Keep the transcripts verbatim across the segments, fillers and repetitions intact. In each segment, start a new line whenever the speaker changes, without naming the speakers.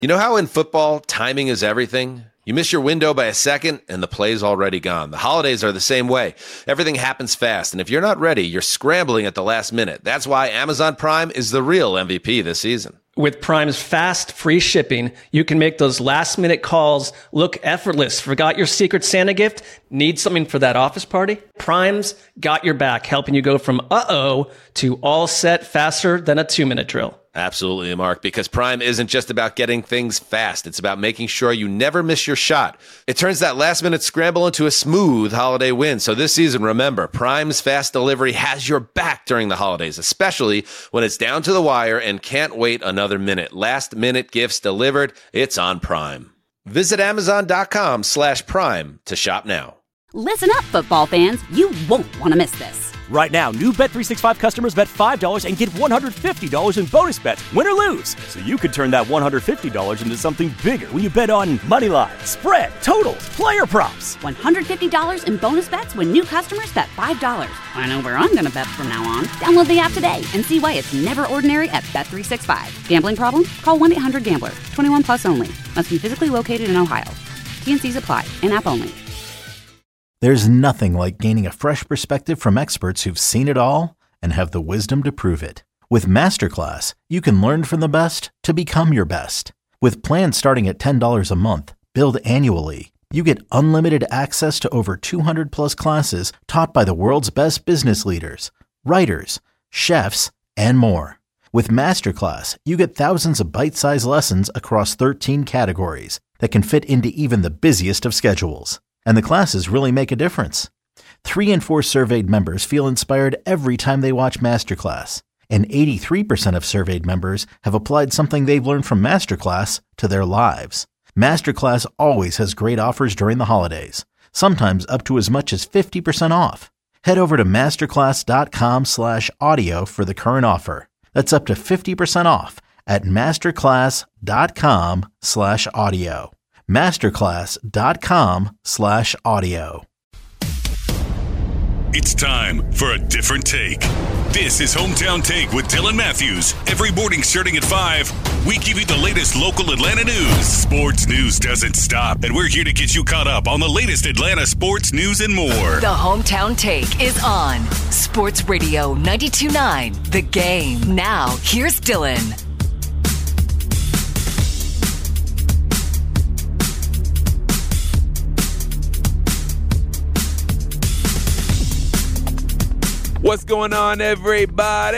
You know how in football, timing is everything? You miss your window by a second, and the play's already gone. The holidays are the same way. Everything happens fast, and if you're not ready, you're scrambling at the last minute. That's why Amazon Prime is the real M V P this season.
With Prime's fast, free shipping, you can make those last-minute calls look effortless. Forgot your Secret Santa gift? Need something for that office party? Prime's got your back, helping you go from uh-oh to all set faster than a two-minute drill.
Absolutely, Mark, because Prime isn't just about getting things fast. It's about making sure you never miss your shot. It turns that last-minute scramble into a smooth holiday win. So this season, remember, Prime's fast delivery has your back during the holidays, especially when it's down to the wire and can't wait another minute. Last-minute gifts delivered. It's on Prime. Visit Amazon.com slash Prime to shop now.
Listen up, football fans. You won't want to miss this.
Right now, new Bet three sixty-five customers bet five dollars and get one hundred fifty dollars in bonus bets, win or lose. So you could turn that one hundred fifty dollars into something bigger when you bet on money line, spread, totals, player props.
one hundred fifty dollars in bonus bets when new customers bet five dollars. I know where I'm going to bet from now on. Download the app today and see why it's never ordinary at Bet three sixty-five. Gambling problem? Call one eight hundred gambler. twenty-one plus only. Must be physically located in Ohio. T and C's apply. In-app only.
There's nothing like gaining a fresh perspective from experts who've seen it all and have the wisdom to prove it. With Masterclass, you can learn from the best to become your best. With plans starting at ten dollars a month, billed annually, you get unlimited access to over two hundred plus classes taught by the world's best business leaders, writers, chefs, and more. With Masterclass, you get thousands of bite-sized lessons across thirteen categories that can fit into even the busiest of schedules. And the classes really make a difference. Three in four surveyed members feel inspired every time they watch Masterclass. And eighty-three percent of surveyed members have applied something they've learned from Masterclass to their lives. Masterclass always has great offers during the holidays, sometimes up to as much as fifty percent off. Head over to masterclass.com slash audio for the current offer. That's up to fifty percent off at masterclass.com slash audio. Masterclass.com slash audio.
It's time for a different take. This is Hometown Take with Dylan Matthews. Every morning starting at five, we give you the latest local Atlanta news. Sports news doesn't stop, and we're here to get you caught up on the latest Atlanta sports news and more.
The Hometown Take is on Sports Radio ninety-two point nine, The Game. Now, here's Dylan.
What's going on, everybody?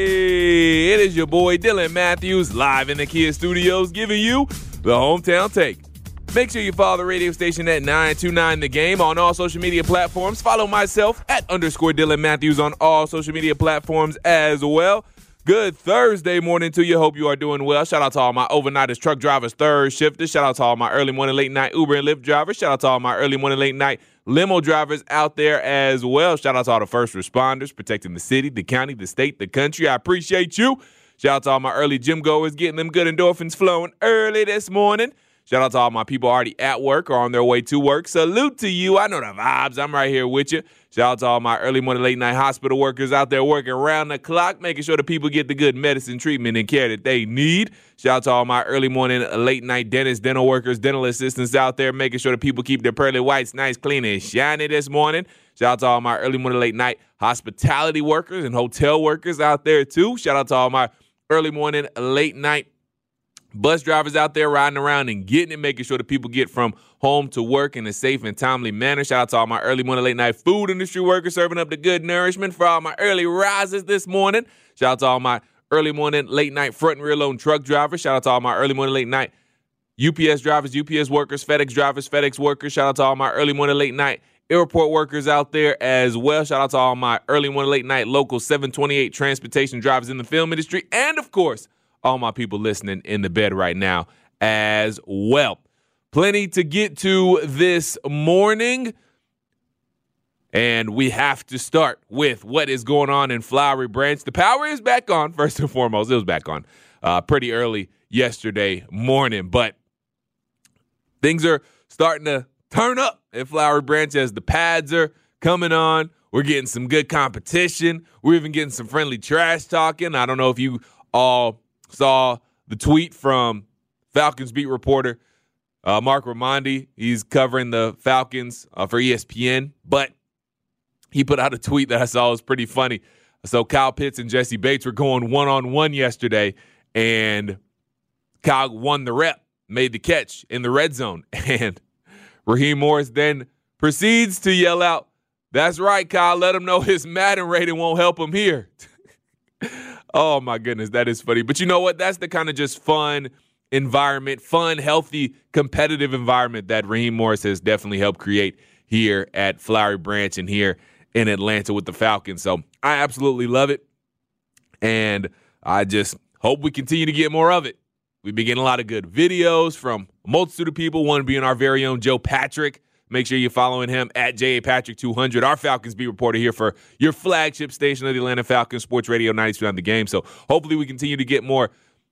It is your boy Dylan Matthews live in the Kia Studios giving you the Hometown Take. Make sure you follow the radio station at nine two nine The Game on all social media platforms. Follow myself at underscore Dylan Matthews on all social media platforms as well. Good Thursday morning to you. Hope you are doing well. Shout out to all my overnighters, truck drivers, third shifters. Shout out to all my early morning, late night Uber and Lyft drivers. Shout out to all my early morning, late night limo drivers out there as well. Shout out to all the first responders protecting the city, the county, the state, the country. I appreciate you. Shout out to all my early gym goers getting them good endorphins flowing early this morning. Shout out to all my people already at work or on their way to work. Salute to you. I know the vibes. I'm right here with you. Shout out to all my early morning, late night hospital workers out there working around the clock, making sure the people get the good medicine, treatment, and care that they need. Shout out to all my early morning, late night dentists, dental workers, dental assistants out there, making sure the people keep their pearly whites nice, clean, and shiny this morning. Shout out to all my early morning, late night hospitality workers and hotel workers out there too. Shout out to all my early morning, late night bus drivers out there riding around and getting it, making sure the people get from home to work in a safe and timely manner. Shout out to all my early morning, late night food industry workers serving up the good nourishment for all my early risers this morning. Shout out to all my early morning, late night front and rear load truck drivers. Shout out to all my early morning, late night U P S drivers, U P S workers, FedEx drivers, FedEx workers. Shout out to all my early morning, late night airport workers out there as well. Shout out to all my early morning, late night local seven twenty-eight transportation drivers in the film industry. And, of course, all my people listening in the bed right now as well. Plenty to get to this morning. And we have to start with what is going on in Flowery Branch. The power is back on, first and foremost. It was back on uh, pretty early yesterday morning. But things are starting to turn up at Flowery Branch as the pads are coming on. We're getting some good competition. We're even getting some friendly trash talking. I don't know if you all saw the tweet from Falcons beat reporter uh, Mark Raimondi. He's covering the Falcons uh, for E S P N, but he put out a tweet that I saw was pretty funny. So Kyle Pitts and Jesse Bates were going one-on-one yesterday, and Kyle won the rep, made the catch in the red zone. And Raheem Morris then proceeds to yell out, "That's right, Kyle, let him know his Madden rating won't help him here." Oh, my goodness, that is funny. But you know what? That's the kind of just fun environment, fun, healthy, competitive environment that Raheem Morris has definitely helped create here at Flowery Branch and here in Atlanta with the Falcons. So I absolutely love it, and I just hope we continue to get more of it. We've been getting a lot of good videos from a multitude of people, one being our very own Joe Patrick. Make sure you're following him at J A Patrick two hundred, our Falcons beat reporter here for your flagship station of the Atlanta Falcons, Sports Radio ninety-two point nine The Game. So hopefully we continue to get more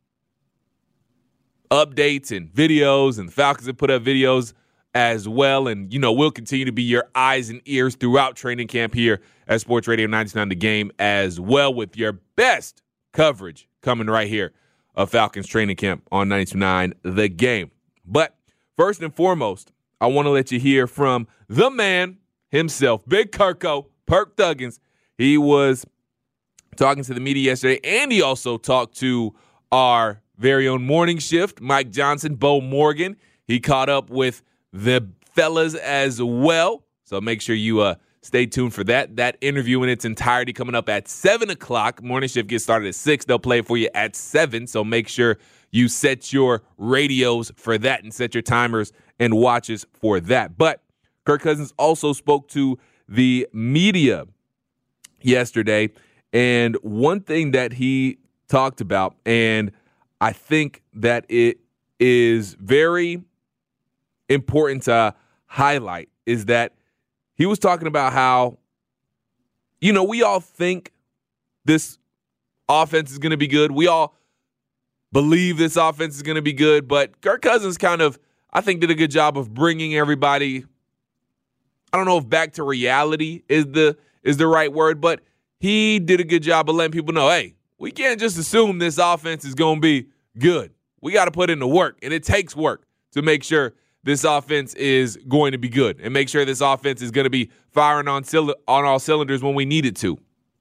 updates and videos, and the Falcons have put up videos as well. And, you know, we'll continue to be your eyes and ears throughout training camp here at Sports Radio ninety-two point nine The Game as well, with your best coverage coming right here of Falcons training camp on ninety-two point nine The Game. But first and foremost, I want to let you hear from the man himself, Big Kirko, Perk Thuggins. He was talking to the media yesterday, and he also talked to our very own morning shift, Mike Johnson, Bo Morgan. He caught up with the fellas as well. So make sure you uh, stay tuned for that. That interview in its entirety coming up at seven o'clock. Morning shift gets started at six. They'll play it for you at seven. So make sure you set your radios for that and set your timers and watches for that. But Kirk Cousins also spoke to the media yesterday. And one thing that he talked about, and I think that it is very important to highlight, is that he was talking about how, you know, we all think this offense is going to be good. We all believe this offense is going to be good, but Kirk Cousins kind of, I think, did a good job of bringing everybody, I don't know if back to reality is the is the right word, but he did a good job of letting people know, hey, we can't just assume this offense is going to be good. We got to put in the work, and it takes work to make sure this offense is going to be good and make sure this offense is going to be firing on, cyl- on all cylinders when we need it to.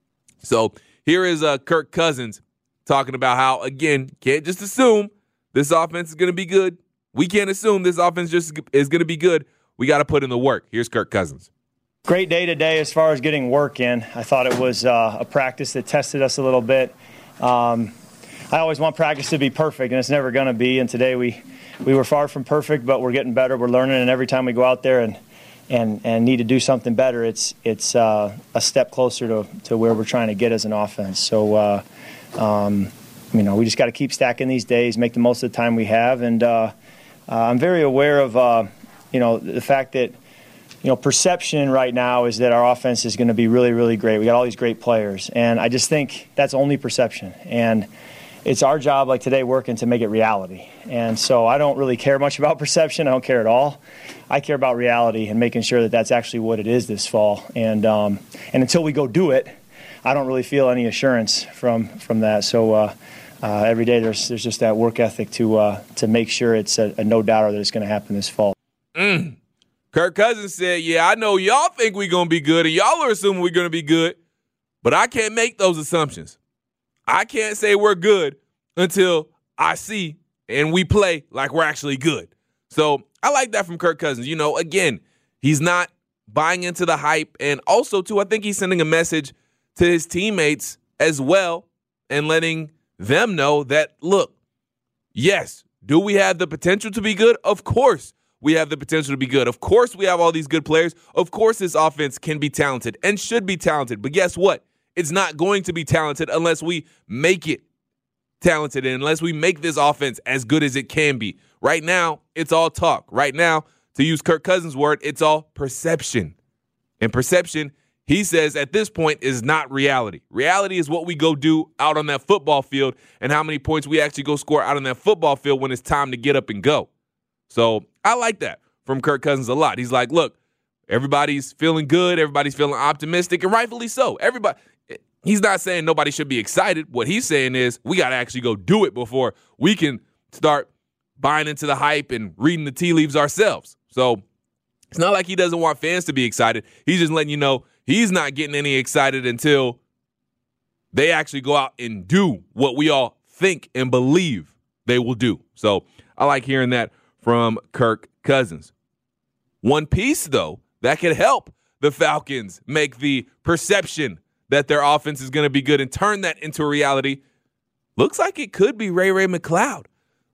So here is uh, Kirk Cousins talking about how, again, can't just assume this offense is going to be good. We can't assume this offense just is going to be good. We got to put in the work. Here's Kirk Cousins.
Great day today as far as getting work in. I thought it was uh, a practice that tested us a little bit. Um, I always want practice to be perfect, and it's never going to be. And today we, we were far from perfect, but we're getting better. We're learning, and every time we go out there and and, and need to do something better, it's it's uh, a step closer to, to where we're trying to get as an offense. So, uh, um, you know, we just got to keep stacking these days, make the most of the time we have. And uh, uh, I'm very aware of, uh, you know, the fact that, you know, perception right now is that our offense is going to be really, really great. We got all these great players, and I just think that's only perception. And it's our job, like today, working to make it reality. And so I don't really care much about perception. I don't care at all. I care about reality and making sure that that's actually what it is this fall. And um, and until we go do it, I don't really feel any assurance from from that. So uh, uh, every day there's there's just that work ethic to uh, to make sure it's a, a no doubter that it's going to happen this fall.
Mm. Kirk Cousins said, yeah, I know y'all think we're going to be good, and y'all are assuming we're going to be good, but I can't make those assumptions. I can't say we're good until I see and we play like we're actually good. So I like that from Kirk Cousins. You know, again, he's not buying into the hype, and also, too, I think he's sending a message to his teammates as well and letting them know that, look, yes, do we have the potential to be good? Of course. We have the potential to be good. Of course, we have all these good players. Of course, this offense can be talented and should be talented. But guess what? It's not going to be talented unless we make it talented and unless we make this offense as good as it can be. Right now, it's all talk. Right now, to use Kirk Cousins' word, it's all perception. And perception, he says, at this point, is not reality. Reality is what we go do out on that football field and how many points we actually go score out on that football field when it's time to get up and go. So I like that from Kirk Cousins a lot. He's like, look, everybody's feeling good. Everybody's feeling optimistic, and rightfully so. Everybody. He's not saying nobody should be excited. What he's saying is we got to actually go do it before we can start buying into the hype and reading the tea leaves ourselves. So it's not like he doesn't want fans to be excited. He's just letting you know he's not getting any excited until they actually go out and do what we all think and believe they will do. So I like hearing that from Kirk Cousins. One piece, though, that could help the Falcons make the perception that their offense is going to be good and turn that into a reality, looks like it could be Ray-Ray McCloud.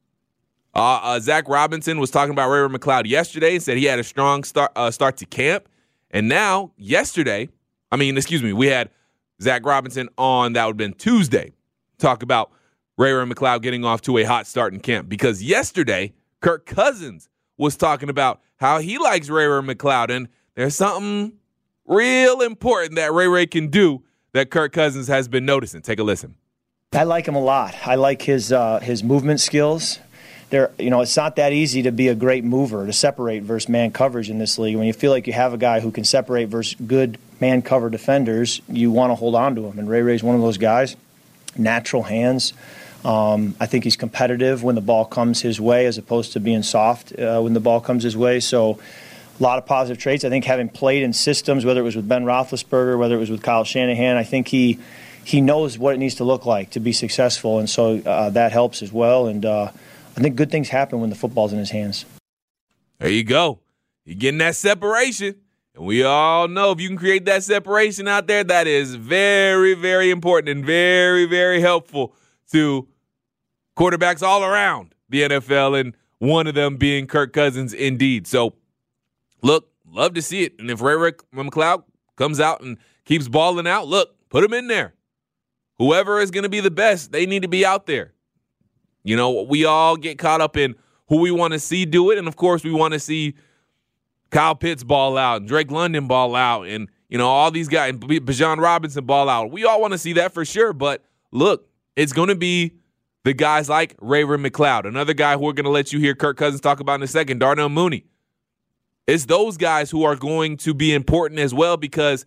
Uh, uh, Zach Robinson was talking about Ray-Ray McCloud yesterday and said he had a strong start, uh, start to camp. And now, yesterday, I mean, excuse me, we had Zach Robinson on, that would have been Tuesday, talk about Ray-Ray McCloud getting off to a hot start in camp. Because yesterday, Kirk Cousins was talking about how he likes Ray-Ray McCloud. And there's something real important that Ray-Ray can do that Kirk Cousins has been noticing. Take a listen.
I like him a lot. I like his uh, his movement skills. There, you know, it's not that easy to be a great mover, to separate versus man coverage in this league. When you feel like you have a guy who can separate versus good man cover defenders, you want to hold on to him. And Ray Ray's one of those guys. Natural hands. Um, I think he's competitive when the ball comes his way as opposed to being soft uh, when the ball comes his way. So a lot of positive traits. I think having played in systems, whether it was with Ben Roethlisberger, whether it was with Kyle Shanahan, I think he he knows what it needs to look like to be successful. And so uh, that helps as well. And uh, I think good things happen when the football's in his hands.
There you go. You're getting that separation. And we all know if you can create that separation out there, that is very, very important and very, very helpful to quarterbacks all around the N F L, and one of them being Kirk Cousins indeed. So, look, love to see it. And if Ray-Ray McCloud comes out and keeps balling out, look, put him in there. Whoever is going to be the best, they need to be out there. You know, we all get caught up in who we want to see do it. And, of course, we want to see Kyle Pitts ball out and Drake London ball out and, you know, all these guys, Bijan Robinson ball out. We all want to see that for sure. But, look, it's going to be the guys like Ray-Ray McCloud, another guy who we're going to let you hear Kirk Cousins talk about in a second, Darnell Mooney. It's those guys who are going to be important as well because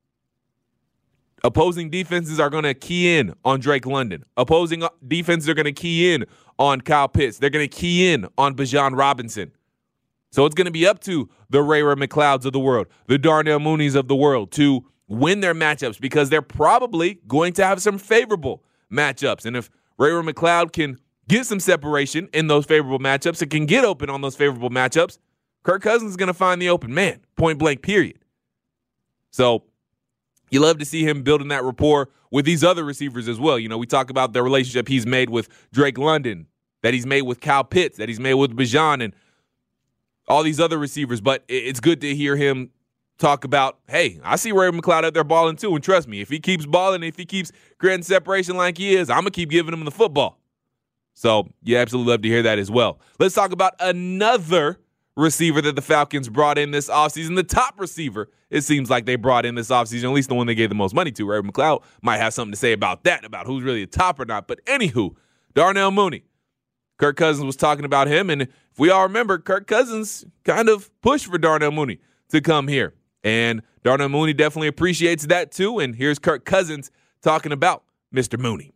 opposing defenses are going to key in on Drake London. Opposing defenses are going to key in on Kyle Pitts. They're going to key in on Bijan Robinson. So it's going to be up to the Ray-Ray McClouds of the world, the Darnell Mooneys of the world to win their matchups because they're probably going to have some favorable matchups. And if Ray-Ray McCloud can get some separation in those favorable matchups and can get open on those favorable matchups, Kirk Cousins is going to find the open man, point blank, period. So you love to see him building that rapport with these other receivers as well. You know, we talk about the relationship he's made with Drake London, that he's made with Kyle Pitts, that he's made with Bijan and all these other receivers. But it's good to hear him talk about, hey, I see Ray McCloud out there balling too, and trust me, if he keeps balling, if he keeps creating separation like he is, I'm going to keep giving him the football. So you absolutely love to hear that as well. Let's talk about another receiver that the Falcons brought in this offseason, the top receiver it seems like they brought in this offseason, at least the one they gave the most money to. Ray McCloud might have something to say about that, about who's really a top or not. But anywho, Darnell Mooney. Kirk Cousins was talking about him, and if we all remember, Kirk Cousins kind of pushed for Darnell Mooney to come here. And Darnell Mooney definitely appreciates that too. And here's Kirk Cousins talking about Mister Mooney.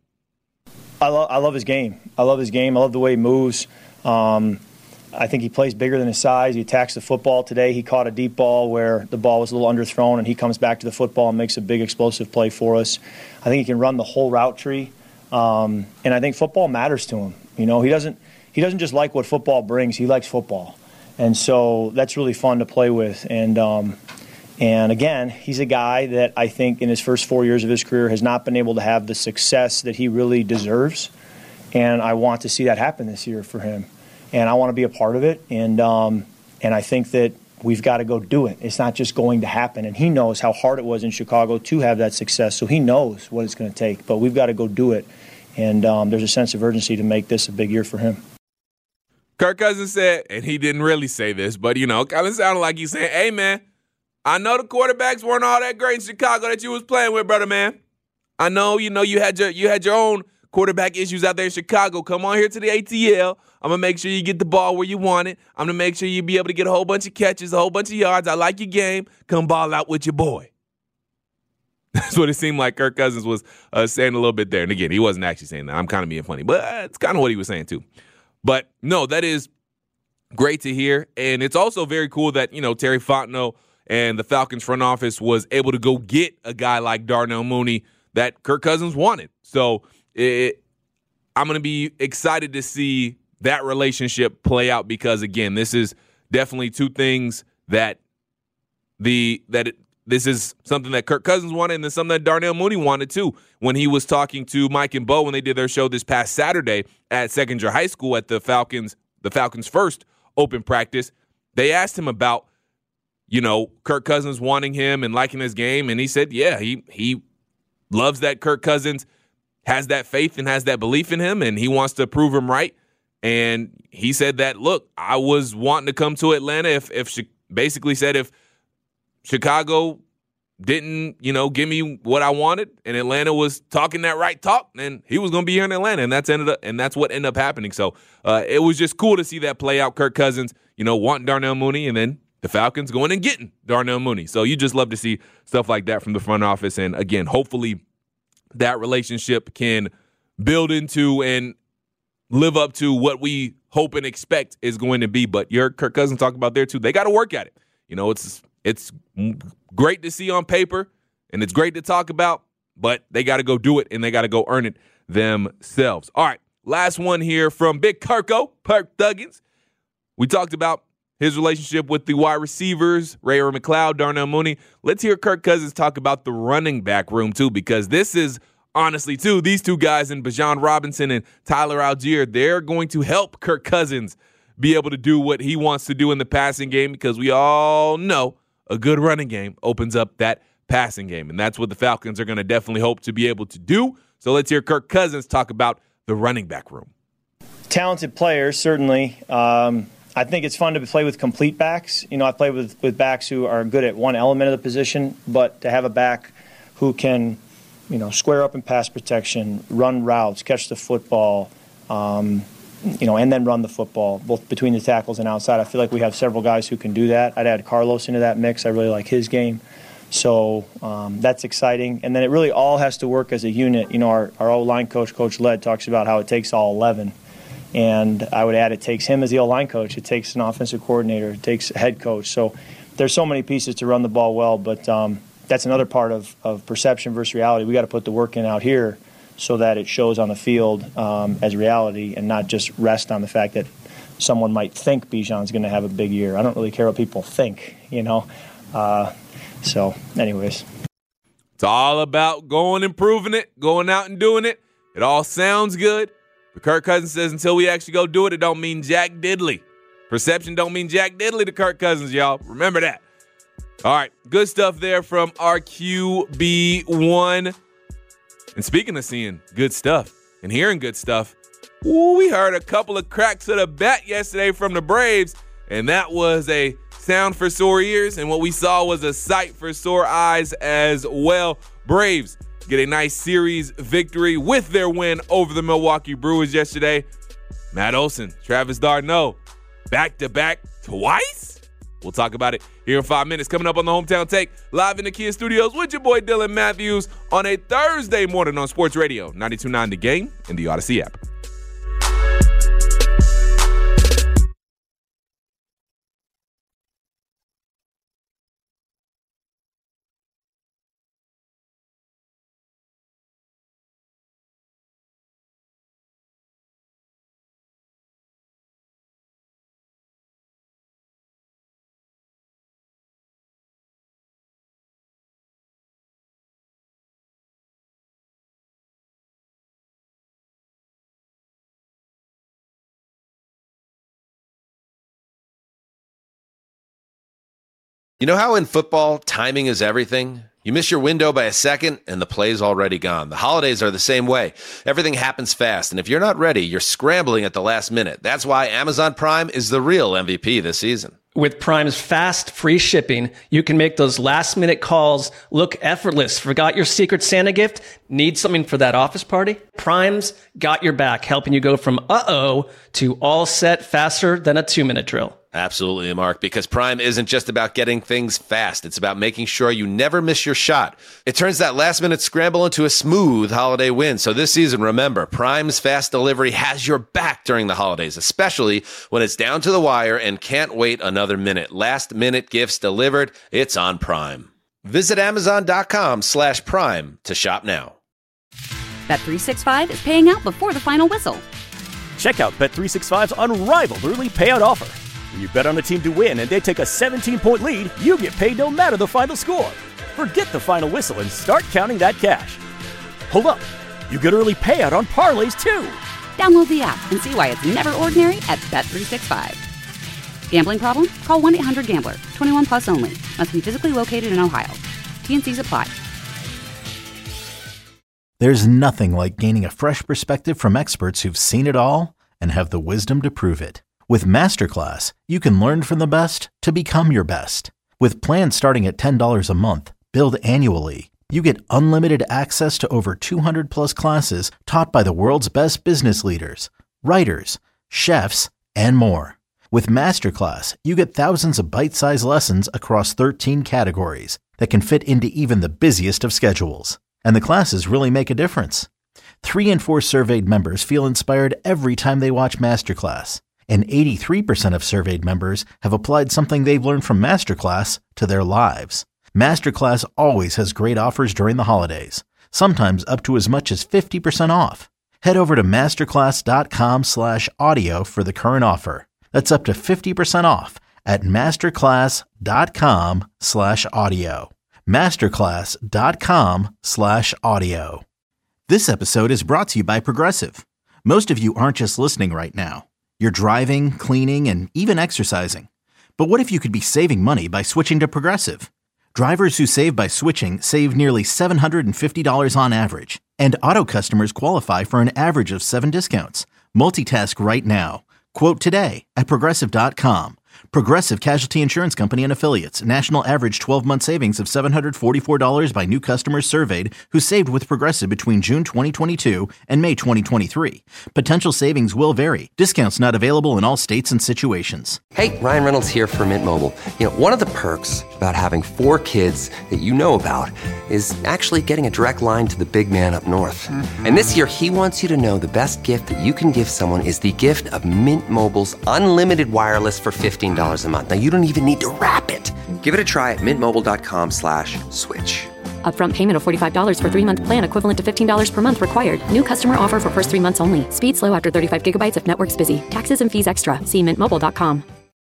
I, lo- I love his game. I love his game. I love the way he moves. Um, I think he plays bigger than his size. He attacks the football today. He caught a deep ball where the ball was a little underthrown, and he comes back to the football and makes a big explosive play for us. I think he can run the whole route tree. Um, and I think football matters to him. You know, he doesn't he doesn't just like what football brings. He likes football. And so that's really fun to play with. And um, and again, he's a guy that I think in his first four years of his career has not been able to have the success that he really deserves. And I want to see that happen this year for him. And I want to be a part of it. And um, and I think that we've got to go do it. It's not just going to happen. And he knows how hard it was in Chicago to have that success. So he knows what it's going to take. But we've got to go do it. And um, there's a sense of urgency to make this a big year for him.
Kirk Cousins said, and he didn't really say this, but, you know, kind of sounded like he's saying, hey, man, I know the quarterbacks weren't all that great in Chicago that you was playing with, brother, man. I know, you know, you had your you had your own quarterback issues out there in Chicago. Come on here to the A T L. I'm going to make sure you get the ball where you want it. I'm going to make sure you be able to get a whole bunch of catches, a whole bunch of yards. I like your game. Come ball out with your boy. That's what it seemed like Kirk Cousins was uh, saying a little bit there. And again, he wasn't actually saying that. I'm kind of being funny, but uh, it's kind of what he was saying too. But no, that is great to hear. And it's also very cool that, you know, Terry Fontenot and the Falcons front office was able to go get a guy like Darnell Mooney that Kirk Cousins wanted. So it, I'm going to be excited to see that relationship play out because, again, this is definitely two things that the that it, this is something that Kirk Cousins wanted and then something that Darnell Mooney wanted too. When he was talking to Mike and Bo when they did their show this past Saturday at Secondary High School at the Falcons, the Falcons' first open practice, they asked him about, you know, Kirk Cousins wanting him and liking his game, and he said, yeah, he he loves that Kirk Cousins has that faith and has that belief in him, and he wants to prove him right. And he said that, look, I was wanting to come to Atlanta if, if basically said if Chicago didn't, you know, give me what I wanted and Atlanta was talking that right talk, then he was going to be here in Atlanta, and that's ended up, and that's what ended up happening. So uh, it was just cool to see that play out. Kirk Cousins, you know, wanting Darnell Mooney, and then the Falcons going and getting Darnell Mooney. So you just love to see stuff like that from the front office. And again, hopefully that relationship can build into and live up to what we hope and expect is going to be. But you heard Kirk Cousins talk about there too. They got to work at it. You know, it's it's great to see on paper and it's great to talk about, but they got to go do it and they got to go earn it themselves. All right, last one here from Big Kirko, Kirk Thuggins. We talked about his relationship with the wide receivers, Ray-Ray McCloud, Darnell Mooney. Let's hear Kirk Cousins talk about the running back room too, because this is honestly, too, these two guys in Bijan Robinson and Tyler Algier, they're going to help Kirk Cousins be able to do what he wants to do in the passing game because we all know a good running game opens up that passing game, and that's what the Falcons are going to definitely hope to be able to do. So let's hear Kirk Cousins talk about the running back room.
Talented players, certainly. Um, I think it's fun to play with complete backs. You know, I play with, with backs who are good at one element of the position, but to have a back who can – you know, square up in pass protection, run routes, catch the football, um, you know, and then run the football, both between the tackles and outside. I feel like we have several guys who can do that. I'd add Carlos into that mix. I really like his game. So um, that's exciting. And then it really all has to work as a unit. You know, our, our O-line coach, Coach Led, talks about how it takes all eleven. And I would add it takes him as the O-line coach. It takes an offensive coordinator. It takes a head coach. So there's so many pieces to run the ball well, but um, – that's another part of, of perception versus reality. We got to put the work in out here so that it shows on the field um, as reality and not just rest on the fact that someone might think Bijan's going to have a big year. I don't really care what people think, you know. Uh, so, anyways.
It's all about going and proving it, going out and doing it. It all sounds good. But Kirk Cousins says until we actually go do it, it don't mean jack diddly. Perception don't mean jack diddly to Kirk Cousins, y'all. Remember that. All right, good stuff there from our Q B one. And speaking of seeing good stuff and hearing good stuff, ooh, we heard a couple of cracks of the bat yesterday from the Braves, and that was a sound for sore ears, and what we saw was a sight for sore eyes as well. Braves get a nice series victory with their win over the Milwaukee Brewers yesterday. Matt Olson, Travis d'Arnaud, back-to-back twice? We'll talk about it here in five minutes. Coming up on the Hometown Take, live in the Kia Studios with your boy Dylan Matthews on a Thursday morning on Sports Radio ninety-two point nine The Game and the Odyssey app.
You know how in football, timing is everything? You miss your window by a second, and the play's already gone. The holidays are the same way. Everything happens fast, and if you're not ready, you're scrambling at the last minute. That's why Amazon Prime is the real M V P this season.
With Prime's fast, free shipping, you can make those last-minute calls look effortless. Forgot your Secret Santa gift? Need something for that office party? Prime's got your back, helping you go from uh-oh to all set faster than a two-minute drill.
Absolutely, Mark, because Prime isn't just about getting things fast. It's about making sure you never miss your shot. It turns that last-minute scramble into a smooth holiday win. So this season, remember, Prime's fast delivery has your back during the holidays, especially when it's down to the wire and can't wait another minute. Last-minute gifts delivered. It's on Prime. Visit Amazon.com slash Prime to shop now.
Bet three sixty-five is paying out before the final whistle.
Check out Bet three sixty-five's unrivaled early payout offer. When you bet on a team to win and they take a seventeen-point lead, you get paid no matter the final score. Forget the final whistle and start counting that cash. Hold up. You get early payout on parlays, too.
Download the app and see why it's never ordinary at Bet three sixty-five. Gambling problem? Call one eight hundred gambler. twenty-one plus only. Must be physically located in Ohio. T N Cs apply.
There's nothing like gaining a fresh perspective from experts who've seen it all and have the wisdom to prove it. With Masterclass, you can learn from the best to become your best. With plans starting at ten dollars a month, billed annually, you get unlimited access to over two hundred plus classes taught by the world's best business leaders, writers, chefs, and more. With Masterclass, you get thousands of bite-sized lessons across thirteen categories that can fit into even the busiest of schedules. And the classes really make a difference. Three in four surveyed members feel inspired every time they watch Masterclass. And eighty-three percent of surveyed members have applied something they've learned from Masterclass to their lives. Masterclass always has great offers during the holidays, sometimes up to as much as fifty percent off. Head over to masterclass.com slash audio for the current offer. That's up to fifty percent off at masterclass.com slash audio. Masterclass.com slash audio. This episode is brought to you by Progressive. Most of you aren't just listening right now. You're driving, cleaning, and even exercising. But what if you could be saving money by switching to Progressive? Drivers who save by switching save nearly seven hundred fifty dollars on average. And auto customers qualify for an average of seven discounts. Multitask right now. Quote today at Progressive dot com. Progressive Casualty Insurance Company and Affiliates. National average twelve-month savings of seven hundred forty-four dollars by new customers surveyed who saved with Progressive between June twenty twenty-two and May twenty twenty-three. Potential savings will vary. Discounts not available in all states and situations.
Hey, Ryan Reynolds here from Mint Mobile. You know, one of the perks about having four kids that you know about is actually getting a direct line to the big man up north. Mm-hmm. And this year, he wants you to know the best gift that you can give someone is the gift of Mint Mobile's unlimited wireless for fifteen dollars a month. Now, you don't even need to wrap it. Give it a try at mintmobile.com slash switch.
Upfront payment of forty-five dollars for three-month plan equivalent to fifteen dollars per month required. New customer offer for first three months only. Speed slow after thirty-five gigabytes if network's busy. Taxes and fees extra. See mint mobile dot com.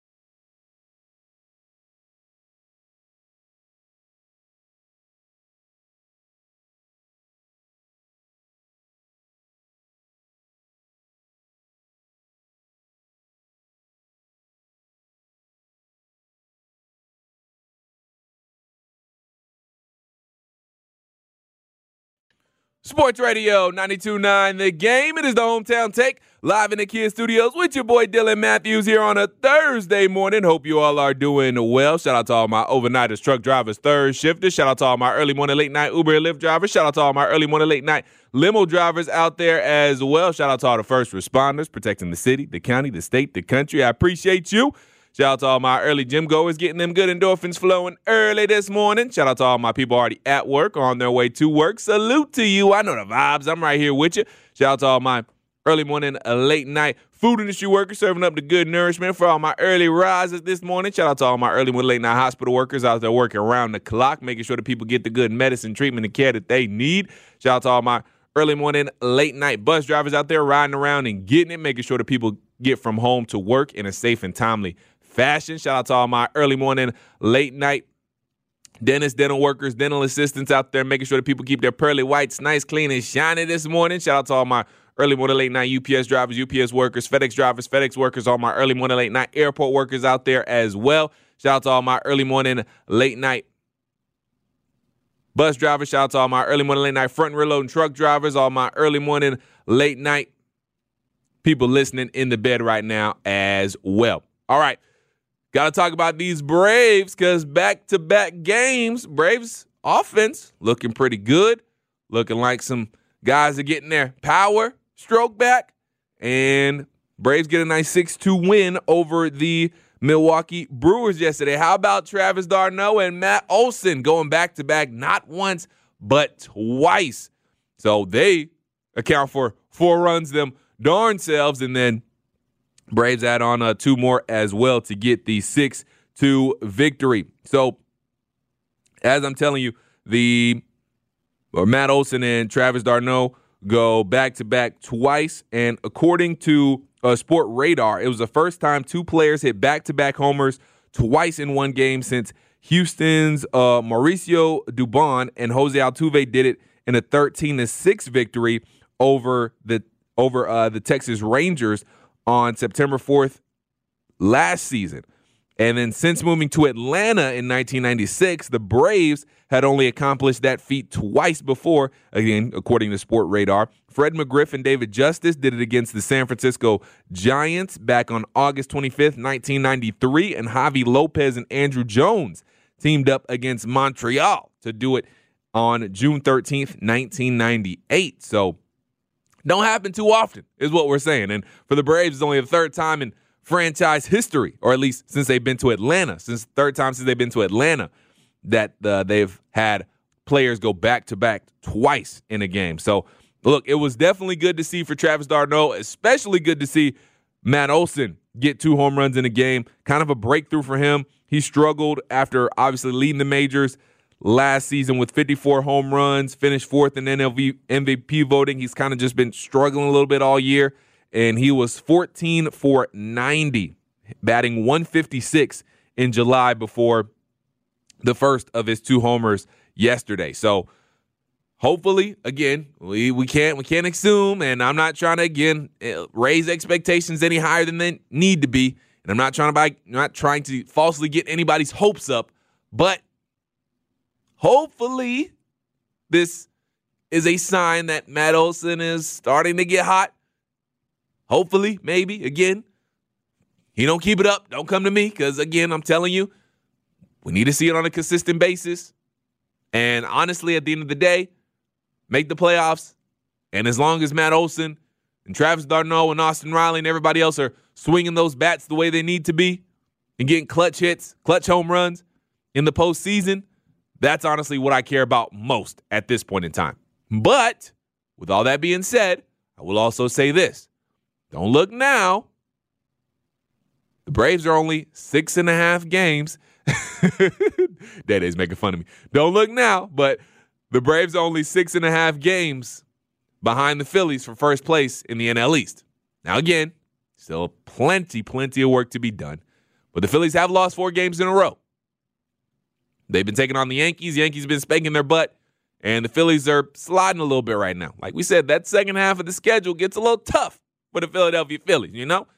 Sports Radio ninety-two point nine The Game. It is the Hometown Take, live in the Kia Studios with your boy Dylan Matthews here on a Thursday morning. Hope you all are doing well. Shout out to all my overnighters, truck drivers, third shifters. Shout out to all my early morning, late night Uber and Lyft drivers. Shout out to all my early morning, late night limo drivers out there as well. Shout out to all the first responders protecting the city, the county, the state, the country. I appreciate you. Shout out to all my early gym goers getting them good endorphins flowing early this morning. Shout out to all my people already at work, on their way to work. Salute to you. I know the vibes. I'm right here with you. Shout out to all my early morning, uh, late night food industry workers serving up the good nourishment for all my early risers this morning. Shout out to all my early morning, late night hospital workers out there working around the clock, making sure that people get the good medicine, treatment, and care that they need. Shout out to all my early morning, late night bus drivers out there riding around and getting it, making sure that people get from home to work in a safe and timely fashion. Shout out to all my early morning, late night dentists, dental workers, dental assistants out there, making sure that people keep their pearly whites nice, clean, and shiny this morning. Shout out to all my early morning, late night U P S drivers, U P S workers, FedEx drivers, FedEx workers, all my early morning, late night airport workers out there as well. Shout out to all my early morning, late night bus drivers. Shout out to all my early morning, late night front and rear loading truck drivers, all my early morning, late night people listening in the bed right now as well. All right. Got to talk about these Braves because back-to-back games, Braves offense looking pretty good, looking like some guys are getting their power stroke back, and Braves get a nice six two win over the Milwaukee Brewers yesterday. How about Travis d'Arnaud and Matt Olson going back-to-back, not once, but twice? So they account for four runs them darn selves, and then Braves add on uh, two more as well to get the six two victory. So, as I'm telling you, the or Matt Olson and Travis d'Arnaud go back-to-back twice, and according to uh, Sport Radar, it was the first time two players hit back-to-back homers twice in one game since Houston's uh, Mauricio Dubon and Jose Altuve did it in a thirteen to six victory over the over uh, the Texas Rangers on September fourth last season. And then since moving to Atlanta in nineteen ninety-six, the Braves had only accomplished that feat twice before, again, according to Sport Radar. Fred McGriff and David Justice did it against the San Francisco Giants back on August twenty-fifth, nineteen ninety-three, and Javi Lopez and Andrew Jones teamed up against Montreal to do it on June thirteenth, nineteen ninety-eight. So, don't happen too often is what we're saying. And for the Braves, it's only the third time in franchise history, or at least since they've been to Atlanta, since third time since they've been to Atlanta, that uh, they've had players go back-to-back twice in a game. So, look, it was definitely good to see for Travis d'Arnaud, especially good to see Matt Olson get two home runs in a game. Kind of a breakthrough for him. He struggled after obviously leading the majors last season with fifty-four home runs, finished fourth in N L M V P voting. He's kind of just been struggling a little bit all year, and he was fourteen for ninety, batting one fifty-six in July before the first of his two homers yesterday. So hopefully, again, we, we can't we can't assume, and I'm not trying to again raise expectations any higher than they need to be, and I'm not trying to buy, not trying to falsely get anybody's hopes up, but hopefully this is a sign that Matt Olson is starting to get hot. Hopefully, maybe, again, he don't keep it up. Don't come to me because, again, I'm telling you, we need to see it on a consistent basis. And honestly, at the end of the day, make the playoffs. And as long as Matt Olson and Travis d'Arnaud and Austin Riley and everybody else are swinging those bats the way they need to be and getting clutch hits, clutch home runs in the postseason, that's honestly what I care about most at this point in time. But with all that being said, I will also say this. Don't look now. The Braves are only six and a half games. Daddy's making fun of me. Don't look now, but the Braves are only six and a half games behind the Phillies for first place in the N L East. Now, again, still plenty, plenty of work to be done. But the Phillies have lost four games in a row. They've been taking on the Yankees. The Yankees have been spanking their butt. And the Phillies are sliding a little bit right now. Like we said, that second half of the schedule gets a little tough for the Philadelphia Phillies, you know?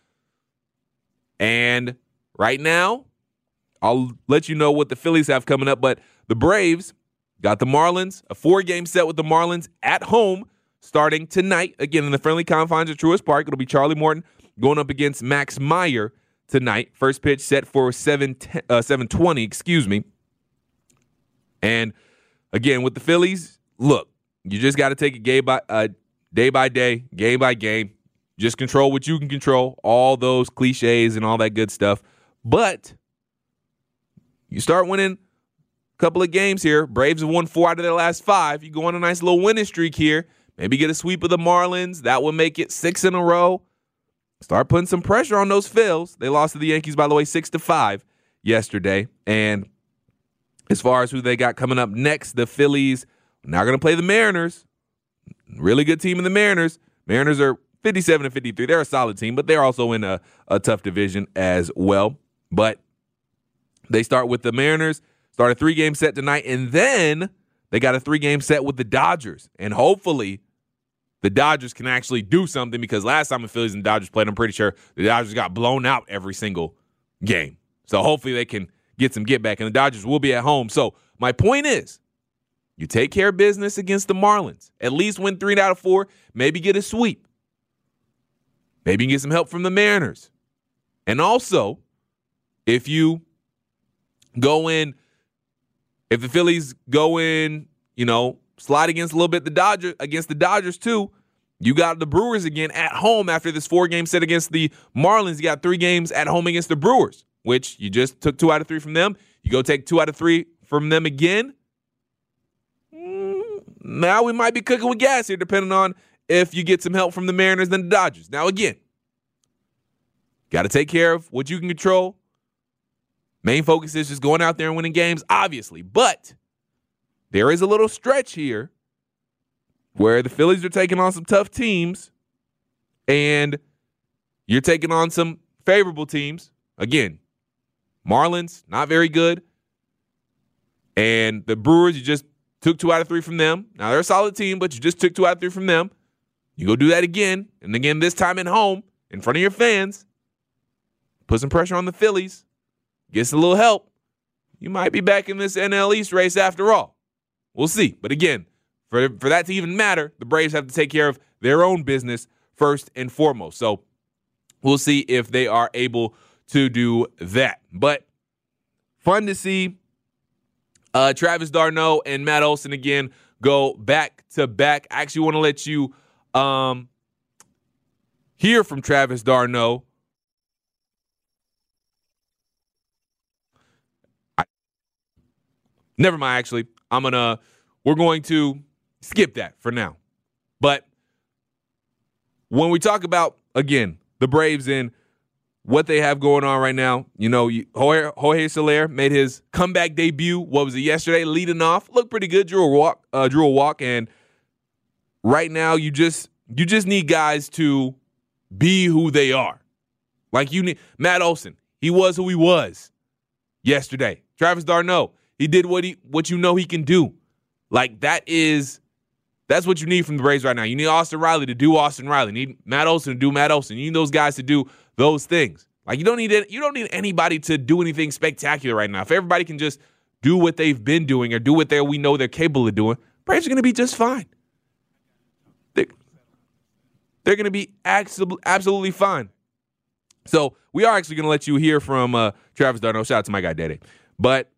And right now, I'll let you know what the Phillies have coming up. But the Braves got the Marlins, a four-game set with the Marlins at home starting tonight. Again, in the friendly confines of Truist Park, it'll be Charlie Morton going up against Max Meyer tonight. First pitch set for seven twenty, excuse me. And again, with the Phillies, look, you just got to take it day by, uh, day by day, game by game. Just control what you can control, all those cliches and all that good stuff. But you start winning a couple of games here. Braves have won four out of their last five. You go on a nice little winning streak here. Maybe get a sweep of the Marlins. That will make it six in a row. Start putting some pressure on those Phils. They lost to the Yankees, by the way, six to five yesterday. And as far as who they got coming up next, the Phillies are now going to play the Mariners. Really good team in the Mariners. Mariners are fifty-seven and fifty-three. They're a solid team, but they're also in a, a tough division as well. But they start with the Mariners, start a three-game set tonight, and then they got a three-game set with the Dodgers. And hopefully the Dodgers can actually do something, because last time the Phillies and Dodgers played, I'm pretty sure the Dodgers got blown out every single game. So hopefully they can get some get back, and the Dodgers will be at home. So my point is, you take care of business against the Marlins. At least win three out of four. Maybe get a sweep. Maybe you can get some help from the Mariners. And also, if you go in, if the Phillies go in, you know, slide against a little bit the Dodgers against the Dodgers too, you got the Brewers again at home after this four-game set against the Marlins. You got three games at home against the Brewers. which you just took two out of three from them. You go take two out of three from them again. Mm, now we might be cooking with gas here, depending on if you get some help from the Mariners and the Dodgers. Now, again, got to take care of what you can control. Main focus is just going out there and winning games, obviously. But there is a little stretch here where the Phillies are taking on some tough teams and you're taking on some favorable teams. Again, Marlins, not very good. And the Brewers, you just took two out of three from them. Now, they're a solid team, but you just took two out of three from them. You go do that again, and again this time at home, in front of your fans. Put some pressure on the Phillies. Get some little help. You might be back in this N L East race after all. We'll see. But again, for, for that to even matter, the Braves have to take care of their own business first and foremost. So we'll see if they are able to do that. But fun to see uh, Travis d'Arnaud and Matt Olson again go back to back. I actually want to let you um, hear from Travis d'Arnaud. I, never mind, actually. I'm going to, we're going to skip that for now. But when we talk about, again, the Braves and what they have going on right now, you know, Jorge, Jorge Soler made his comeback debut, what was it, yesterday, leading off. Looked pretty good, drew a walk, uh, drew a walk, and right now you just you just need guys to be who they are. Like you need Matt Olson, he was who he was yesterday. Travis d'Arnaud, he did what he what you know he can do. Like that is That's what you need from the Braves right now. You need Austin Riley to do Austin Riley. You need Matt Olson to do Matt Olson. You need those guys to do those things. Like you don't need it, you don't need anybody to do anything spectacular right now. If everybody can just do what they've been doing or do what they we know they're capable of doing, Braves are going to be just fine. They're, they're going to be absolutely fine. So we are actually going to let you hear from uh, Travis d'Arnaud. Shout out to my guy Dede. But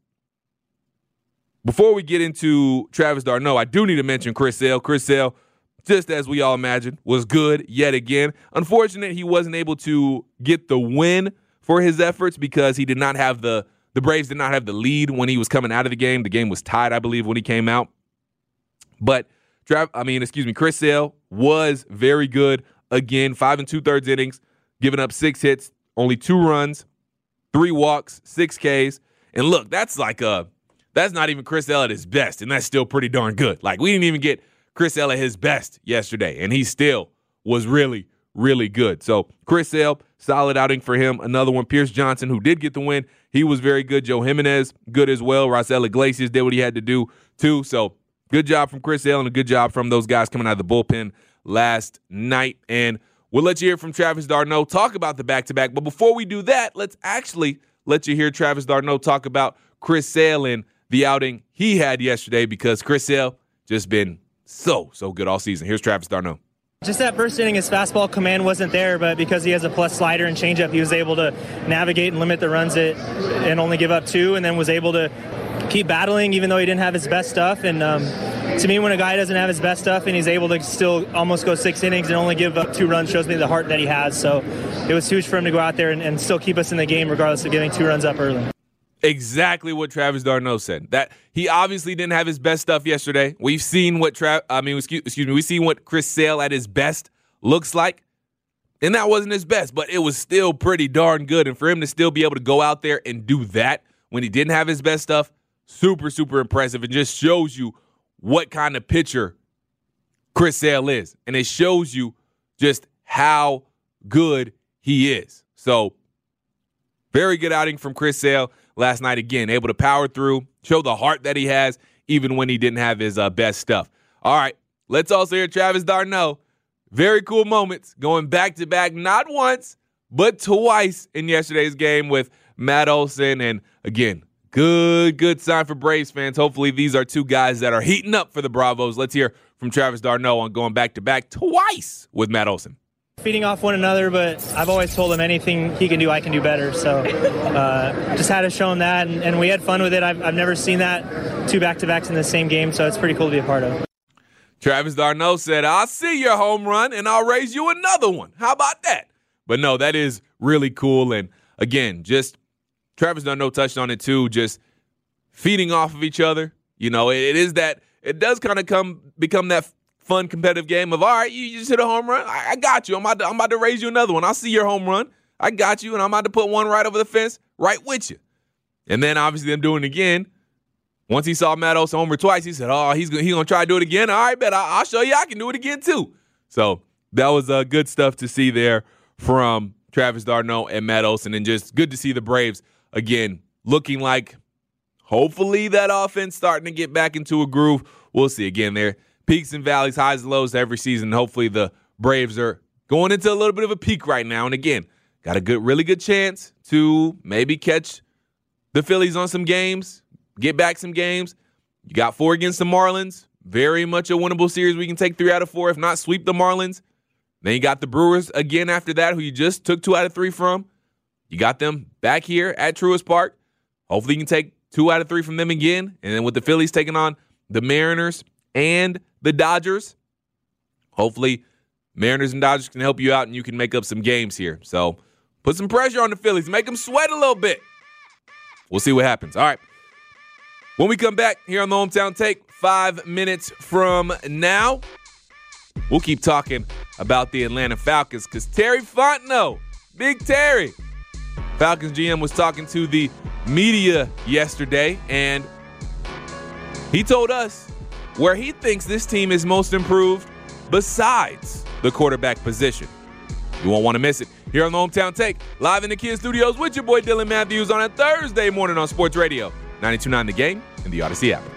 before we get into Travis d'Arnaud, I do need to mention Chris Sale. Chris Sale, just as we all imagined, was good yet again. Unfortunate he wasn't able to get the win for his efforts because he did not have the the Braves did not have the lead when he was coming out of the game. The game was tied, I believe, when he came out. But I mean, excuse me, Chris Sale was very good again. Five and two thirds innings, giving up six hits, only two runs, three walks, six Ks. And look, that's like a That's not even Chris Sale at his best, and that's still pretty darn good. Like, we didn't even get Chris Sale at his best yesterday, and he still was really, really good. So, Chris Sale, solid outing for him. Another one, Pierce Johnson, who did get the win. He was very good. Joe Jimenez, good as well. Raisel Iglesias did what he had to do, too. So, good job from Chris Sale and a good job from those guys coming out of the bullpen last night. And we'll let you hear from Travis d'Arnaud talk about the back-to-back. But before we do that, let's actually let you hear Travis d'Arnaud talk about Chris Sale and the outing he had yesterday, because Chris Sale just been so, so good all season. Here's Travis d'Arnaud.
Just that first inning, his fastball command wasn't there, but because he has a plus slider and changeup, he was able to navigate and limit the runs it, and only give up two, and then was able to keep battling even though he didn't have his best stuff. And um, to me, when a guy doesn't have his best stuff and he's able to still almost go six innings and only give up two runs, shows me the heart that he has. So it was huge for him to go out there and, and still keep us in the game regardless of giving two runs up early.
Exactly what Travis d'Arnaud said. That he obviously didn't have his best stuff yesterday. We've seen what Tra- I mean, excuse, excuse me, we've seen what Chris Sale at his best looks like, and that wasn't his best, but it was still pretty darn good. And for him to still be able to go out there and do that when he didn't have his best stuff, super, super impressive. It just shows you what kind of pitcher Chris Sale is, and it shows you just how good he is. So, very good outing from Chris Sale last night. Again, able to power through, show the heart that he has, even when he didn't have his uh, best stuff. All right, let's also hear Travis d'Arnaud. Very cool moments going back-to-back, not once, but twice in yesterday's game with Matt Olson. And again, good, good sign for Braves fans. Hopefully these are two guys that are heating up for the Bravos. Let's hear from Travis d'Arnaud on going back-to-back twice with Matt Olson.
Feeding off one another, but I've always told him anything he can do, I can do better. So uh, just had to show him that, and, and we had fun with it. I've, I've never seen that, two back-to-backs in the same game, so it's pretty cool to be a part of.
Travis d'Arnaud said, I'll see your home run, and I'll raise you another one. How about that? But no, that is really cool. And again, just Travis Darno touched on it too, just feeding off of each other. You know, it, it is that, it does kind of come become that fun competitive game of, all right, you, you just hit a home run. I, I got you. I'm about, to, I'm about to raise you another one. I'll see your home run. I got you, and I'm about to put one right over the fence right with you. And then obviously them doing it again. Once he saw Matos homer twice, he said, oh, he's going he to try to do it again. All right, bet I, I'll show you I can do it again too. So that was uh, good stuff to see there from Travis Darno and Matos. And then just good to see the Braves, again, looking like hopefully that offense starting to get back into a groove. We'll see. Again, there peaks and valleys, highs and lows every season. Hopefully the Braves are going into a little bit of a peak right now. And again, got a good, really good chance to maybe catch the Phillies on some games, get back some games. You got four against the Marlins. Very much a winnable series. We can take three out of four, if not sweep the Marlins. Then you got the Brewers again after that, who you just took two out of three from. You got them back here at Truist Park. Hopefully you can take two out of three from them again. And then with the Phillies taking on the Mariners and the Dodgers, hopefully Mariners and Dodgers can help you out and you can make up some games here. So put some pressure on the Phillies. Make them sweat a little bit. We'll see what happens. All right. When we come back here on the Hometown Take, five minutes from now, we'll keep talking about the Atlanta Falcons because Terry Fontenot, Big Terry, Falcons G M, was talking to the media yesterday, and he told us where he thinks this team is most improved besides the quarterback position. You won't want to miss it here on the Hometown Take, live in the Kids Studios with your boy Dylan Matthews on a Thursday morning on Sports Radio ninety-two point nine The Game and the Odyssey app.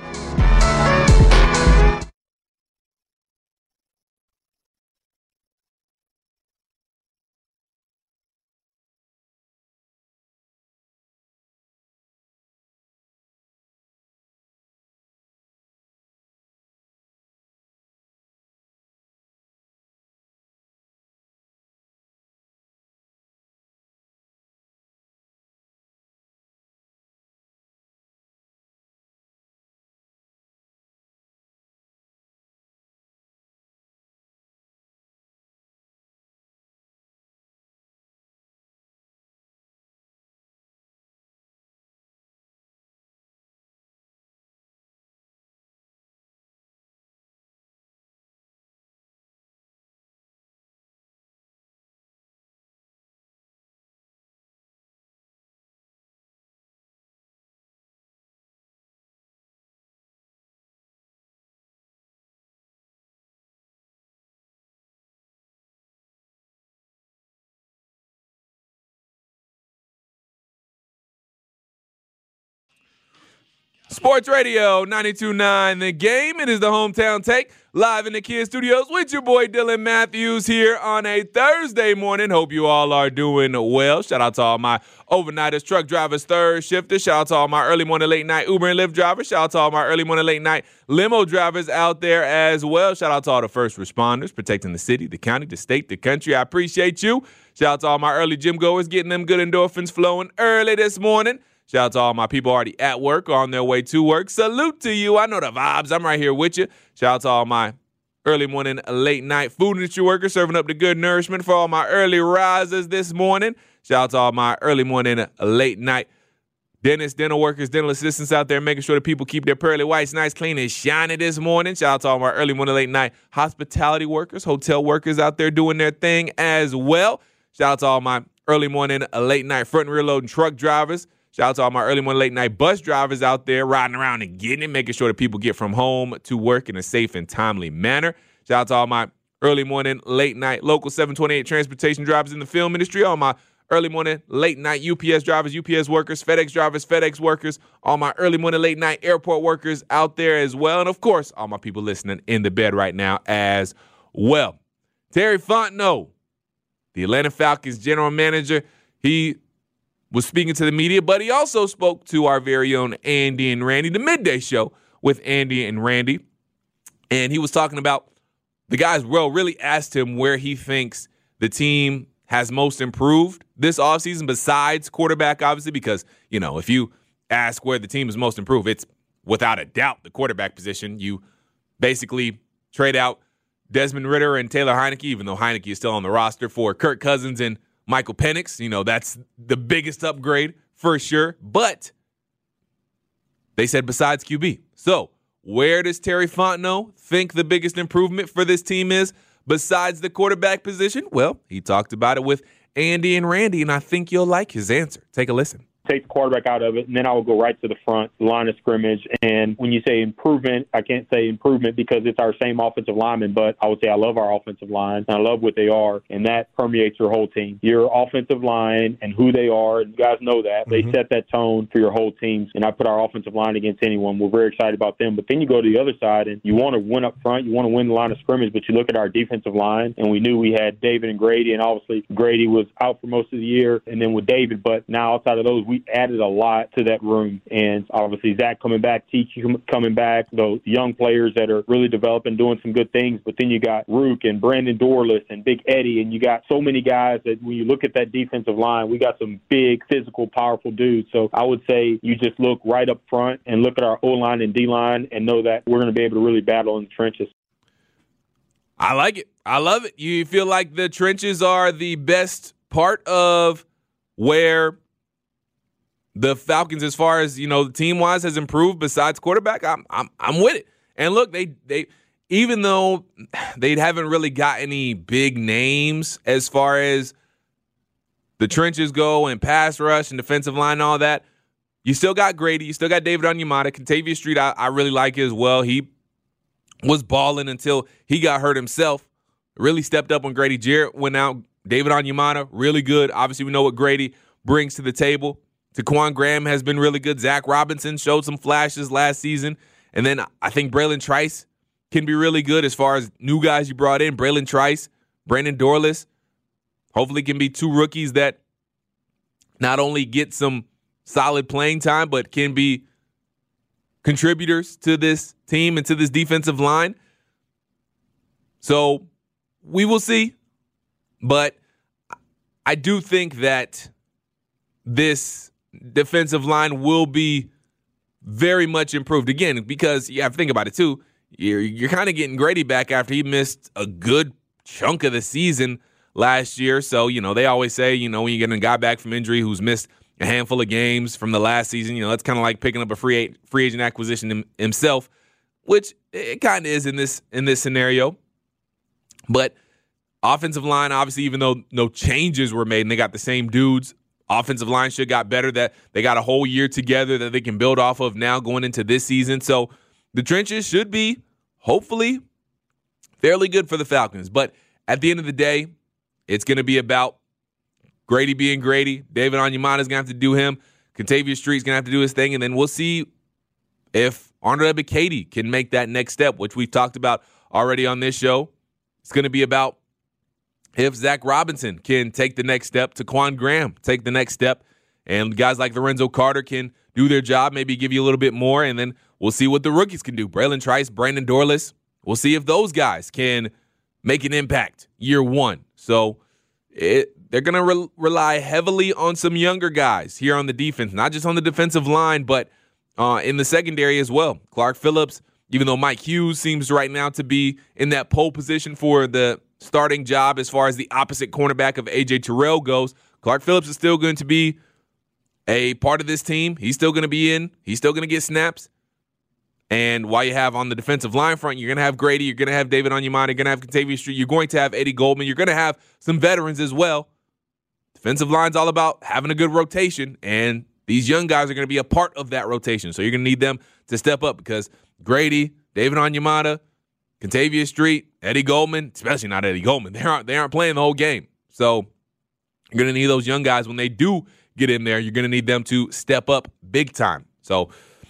Sports Radio ninety-two point nine The Game. It is the Hometown Take, live in the Kids Studios with your boy Dylan Matthews here on a Thursday morning. Hope you all are doing well. Shout out to all my overnighters, truck drivers, third shifters. Shout out to all my early morning, late night Uber and Lyft drivers. Shout out to all my early morning, late night limo drivers out there as well. Shout out to all the first responders protecting the city, the county, the state, the country. I appreciate you. Shout out to all my early gym goers getting them good endorphins flowing early this morning. Shout out to all my people already at work or on their way to work. Salute to you. I know the vibes. I'm right here with you. Shout out to all my early morning, late night food industry workers serving up the good nourishment for all my early risers this morning. Shout out to all my early morning, late night dentists, dental workers, dental assistants out there making sure that people keep their pearly whites nice, clean, and shiny this morning. Shout out to all my early morning, late night hospitality workers, hotel workers out there doing their thing as well. Shout out to all my early morning, late night front and rear loading truck drivers. Shout out to all my early morning, late night bus drivers out there riding around and getting it, making sure that people get from home to work in a safe and timely manner. Shout out to all my early morning, late night local seven twenty-eight transportation drivers in the film industry, all my early morning, late night U P S drivers, U P S workers, FedEx drivers, FedEx workers, all my early morning, late night airport workers out there as well. And, of course, all my people listening in the bed right now as well. Terry Fontenot, the Atlanta Falcons general manager, he was speaking to the media, but he also spoke to our very own Andy and Randy, the midday show with Andy and Randy. And he was talking about the guys, well, really asked him where he thinks the team has most improved this offseason besides quarterback, obviously, because, you know, if you ask where the team is most improved, it's without a doubt the quarterback position. You basically trade out Desmond Ridder and Taylor Heineke, even though Heineke is still on the roster, for Kirk Cousins and Michael Penix. You know, that's the biggest upgrade for sure, but they said besides Q B. So where does Terry Fontenot think the biggest improvement for this team is besides the quarterback position? Well, he talked about it with Andy and Randy, and I think you'll like his answer. Take a listen.
Take the quarterback out of it, and then I will go right to the front, the line of scrimmage. And when you say improvement, I can't say improvement because it's our same offensive lineman, but I would say I love our offensive line, and I love what they are, and that permeates your whole team. Your offensive line and who they are, and you guys know that. They mm-hmm. set that tone for your whole team, and I put our offensive line against anyone. We're very excited about them. But then you go to the other side, and you want to win up front, you want to win the line of scrimmage, but you look at our defensive line, and we knew we had David and Grady, and obviously Grady was out for most of the year, and then with David, but now outside of those, we added a lot to that room. And obviously Zach coming back, T coming back, those young players that are really developing, doing some good things. But then you got Rook and Brandon Dorless and Big Eddie, and you got so many guys that when you look at that defensive line, we got some big, physical, powerful dudes. So I would say you just look right up front and look at our O-line and D-line and know that we're going to be able to really battle in the trenches.
I like it. I love it. You feel like the trenches are the best part of where the Falcons, as far as, you know, the team-wise has improved besides quarterback. I'm I'm I'm with it. And look, they they even though they haven't really got any big names as far as the trenches go and pass rush and defensive line and all that, you still got Grady, you still got David Onyemata. Kentavious Street, I, I really like it as well. He was balling until he got hurt himself. Really stepped up when Grady Jarrett went out. David Onyemata, really good. Obviously, we know what Grady brings to the table. Taquan Graham has been really good. Zach Robinson showed some flashes last season. And then I think Braylon Trice can be really good as far as new guys you brought in. Braylon Trice, Brandon Dorless, hopefully can be two rookies that not only get some solid playing time, but can be contributors to this team and to this defensive line. So we will see. But I do think that this defensive line will be very much improved. Again, because you have to think about it too. You're, you're kind of getting Grady back after he missed a good chunk of the season last year. So, you know, they always say, you know, when you get a guy back from injury who's missed a handful of games from the last season, you know, that's kind of like picking up a free free agent acquisition him, himself, which it kind of is in this in this scenario. But offensive line, obviously, even though no changes were made and they got the same dudes, offensive line should got better, that they got a whole year together that they can build off of now going into this season. So the trenches should be, hopefully, fairly good for the Falcons. But at the end of the day, it's going to be about Grady being Grady. David Onyemata is going to have to do him. Kentavious Street's going to have to do his thing. And then we'll see if Arnold Ebiketie can make that next step, which we've talked about already on this show. It's going to be about if Zach Robinson can take the next step, Taquan Graham take the next step, and guys like Lorenzo Carter can do their job, maybe give you a little bit more, and then we'll see what the rookies can do. Braylon Trice, Brandon Dorless, we'll see if those guys can make an impact year one. So it, they're going to re- rely heavily on some younger guys here on the defense, not just on the defensive line, but uh, in the secondary as well. Clark Phillips, even though Mike Hughes seems right now to be in that pole position for the starting job as far as the opposite cornerback of A J Terrell goes, Clark Phillips is still going to be a part of this team. He's still going to be in. He's still going to get snaps. And while you have on the defensive line front, you're going to have Grady, you're going to have David Onyemata, you're going to have Kentavious Street, you're going to have Eddie Goldman, you're going to have some veterans as well. Defensive line's all about having a good rotation, and these young guys are going to be a part of that rotation. So you're going to need them to step up because Grady, David Onyemata, Kentavious Street, Eddie Goldman, especially not Eddie Goldman, they aren't they aren't playing the whole game. So you're going to need those young guys when they do get in there. You're going to need them to step up big time. So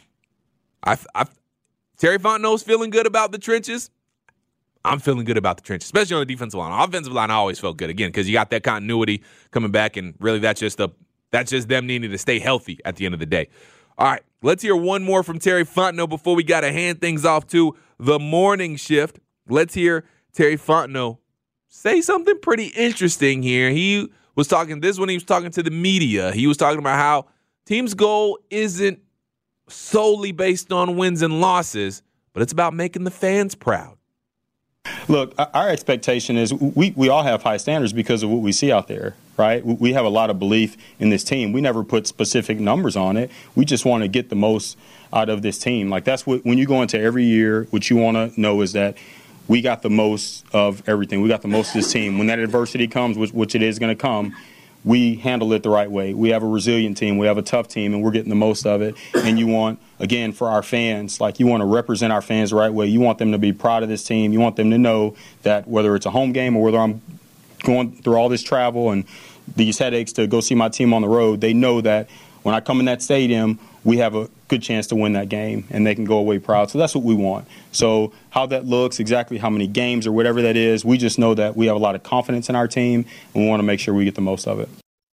I, I, Terry Fontenot's feeling good about the trenches. I'm feeling good about the trenches, especially on the defensive line. Offensive line, I always felt good again because you got that continuity coming back, and really that's just a that's just them needing to stay healthy at the end of the day. All right, let's hear one more from Terry Fontenot before we got to hand things off to the morning shift. Let's hear Terry Fontenot say something pretty interesting here. He was talking this when he was talking to the media. He was talking about how team's goal isn't solely based on wins and losses, but it's about making the fans proud.
Look, our expectation is we, we all have high standards because of what we see out there, right? We have a lot of belief in this team. We never put specific numbers on it. We just want to get the most out of this team. Like, that's what, when you go into every year, what you want to know is that we got the most of everything. We got the most of this team. When that adversity comes, which, which it is going to come, we handle it the right way. We have a resilient team. We have a tough team, and we're getting the most of it. And you want, again, for our fans, like, you want to represent our fans the right way. You want them to be proud of this team. You want them to know that whether it's a home game or whether I'm going through all this travel and these headaches to go see my team on the road, they know that when I come in that stadium, we have a good chance to win that game, and they can go away proud. So that's what we want. So how that looks, exactly how many games or whatever that is, we just know that we have a lot of confidence in our team, and we want to make sure we get the most of it.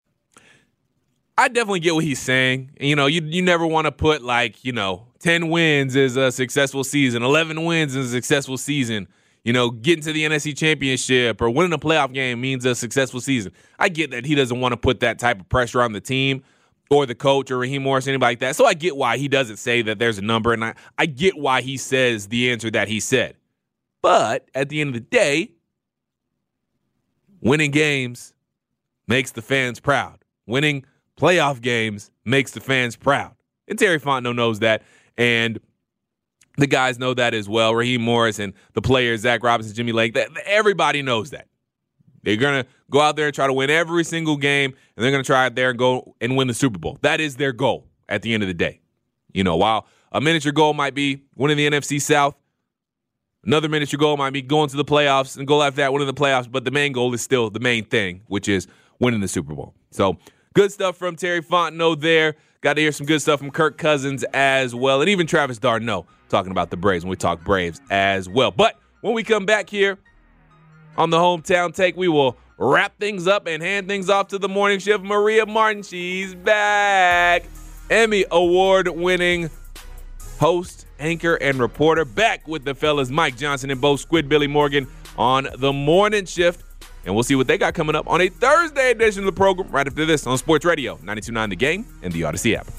I definitely get what he's saying. You know, you you never want to put, like, you know, ten wins is a successful season, eleven wins is a successful season. You know, getting to the N F C Championship or winning a playoff game means a successful season. I get that he doesn't want to put that type of pressure on the team or the coach or Raheem Morris, anybody like that. So I get why he doesn't say that there's a number, and I, I get why he says the answer that he said. But at the end of the day, winning games makes the fans proud. Winning playoff games makes the fans proud. And Terry Fontenot knows that, and the guys know that as well. Raheem Morris and the players, Zach Robinson, Jimmy Lake, that, everybody knows that. They're going to go out there and try to win every single game, and they're going to try out there and go and win the Super Bowl. That is their goal at the end of the day. You know, while a miniature goal might be winning the N F C South, another miniature goal might be going to the playoffs and go after that, winning the playoffs, but the main goal is still the main thing, which is winning the Super Bowl. So good stuff from Terry Fontenot there. Got to hear some good stuff from Kirk Cousins as well, and even Travis Darno talking about the Braves when we talk Braves as well. But when we come back here on the Hometown Take, we will wrap things up and hand things off to the morning shift. Maria Martin, she's back. Emmy Award-winning host, anchor, and reporter, back with the fellas Mike Johnson and Bo Squid Billy Morgan on the morning shift. And we'll see what they got coming up on a Thursday edition of the program right after this on Sports Radio ninety-two point nine The Game and the Odyssey app.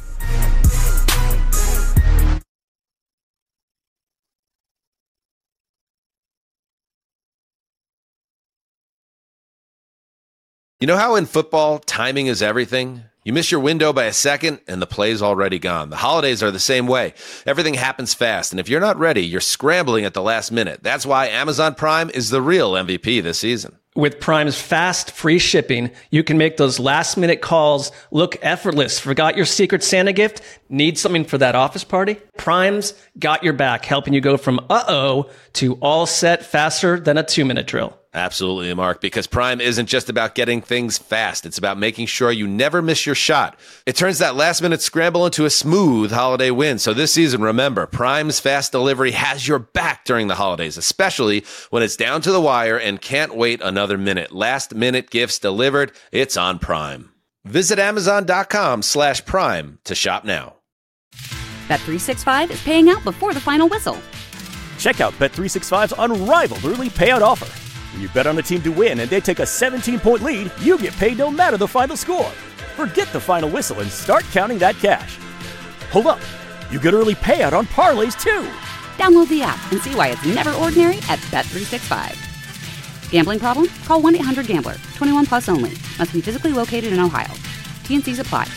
You know how in football, timing is everything? You miss your window by a second, and the play's already gone. The holidays are the same way. Everything happens fast, and if you're not ready, you're scrambling at the last minute. That's why Amazon Prime is the real M V P this season.
With Prime's fast, free shipping, you can make those last-minute calls look effortless. Forgot your Secret Santa gift? Need something for that office party? Prime's got your back, helping you go from uh-oh to all set faster than a two-minute drill.
Absolutely, Mark, because Prime isn't just about getting things fast. It's about making sure you never miss your shot. It turns that last-minute scramble into a smooth holiday win. So this season, remember, Prime's fast delivery has your back during the holidays, especially when it's down to the wire and can't wait another minute. Last-minute gifts delivered, it's on Prime. Visit Amazon.com slash Prime to shop now.
Bet three sixty-five is paying out before the final whistle.
Check out Bet three sixty-five's unrivaled early payout offer. When you bet on a team to win and they take a seventeen-point lead, you get paid no matter the final score. Forget the final whistle and start counting that cash. Hold up. You get early payout on parlays, too.
Download the app and see why it's never ordinary at Bet three sixty-five. Gambling problem? Call one eight hundred gambler. twenty-one plus only. Must be physically located in Ohio. T and C's apply.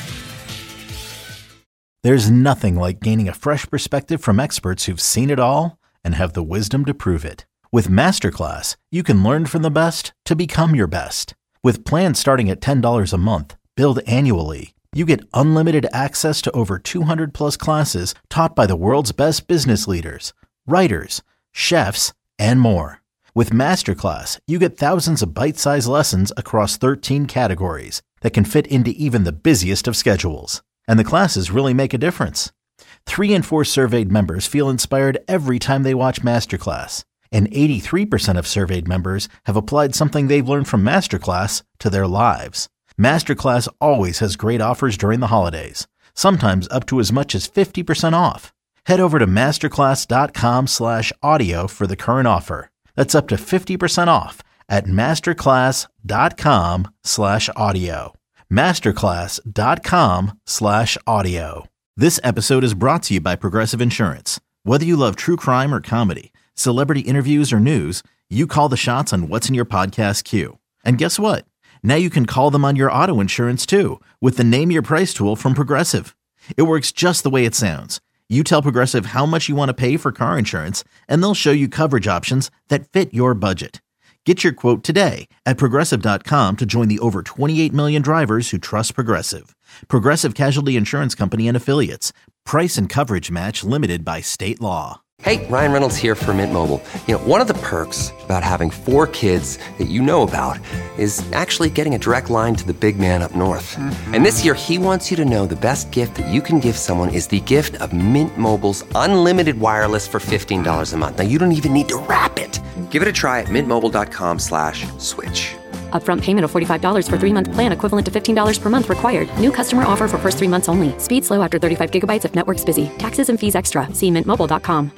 There's nothing like gaining a fresh perspective from experts who've seen it all and have the wisdom to prove it. With Masterclass, you can learn from the best to become your best. With plans starting at ten dollars a month, billed annually, you get unlimited access to over two hundred plus classes taught by the world's best business leaders, writers, chefs, and more. With Masterclass, you get thousands of bite-sized lessons across thirteen categories that can fit into even the busiest of schedules. And the classes really make a difference. Three in four surveyed members feel inspired every time they watch Masterclass. And eighty-three percent of surveyed members have applied something they've learned from Masterclass to their lives. Masterclass always has great offers during the holidays, sometimes up to as much as fifty percent off. Head over to masterclass.com slash audio for the current offer. That's up to fifty percent off at masterclass.com slash audio. Masterclass.com slash audio. This episode is brought to you by Progressive Insurance. Whether you love true crime or comedy, Celebrity interviews or news, you call the shots on what's in your podcast queue. And guess what? Now you can call them on your auto insurance too with the Name Your Price tool from Progressive. It works just the way it sounds. You tell Progressive how much you want to pay for car insurance, and they'll show you coverage options that fit your budget. Get your quote today at Progressive dot com to join the over twenty-eight million drivers who trust Progressive. Progressive Casualty Insurance Company and Affiliates. Price and coverage match limited by state law.
Hey, Ryan Reynolds here from Mint Mobile. You know, one of the perks about having four kids that you know about is actually getting a direct line to the big man up north. Mm-hmm. And this year, he wants you to know the best gift that you can give someone is the gift of Mint Mobile's unlimited wireless for fifteen dollars a month. Now, you don't even need to wrap it. Give it a try at mintmobile.com slash switch.
Upfront payment of forty-five dollars for three-month plan equivalent to fifteen dollars per month required. New customer offer for first three months only. Speed slow after thirty-five gigabytes if network's busy. Taxes and fees extra. See mint mobile dot com.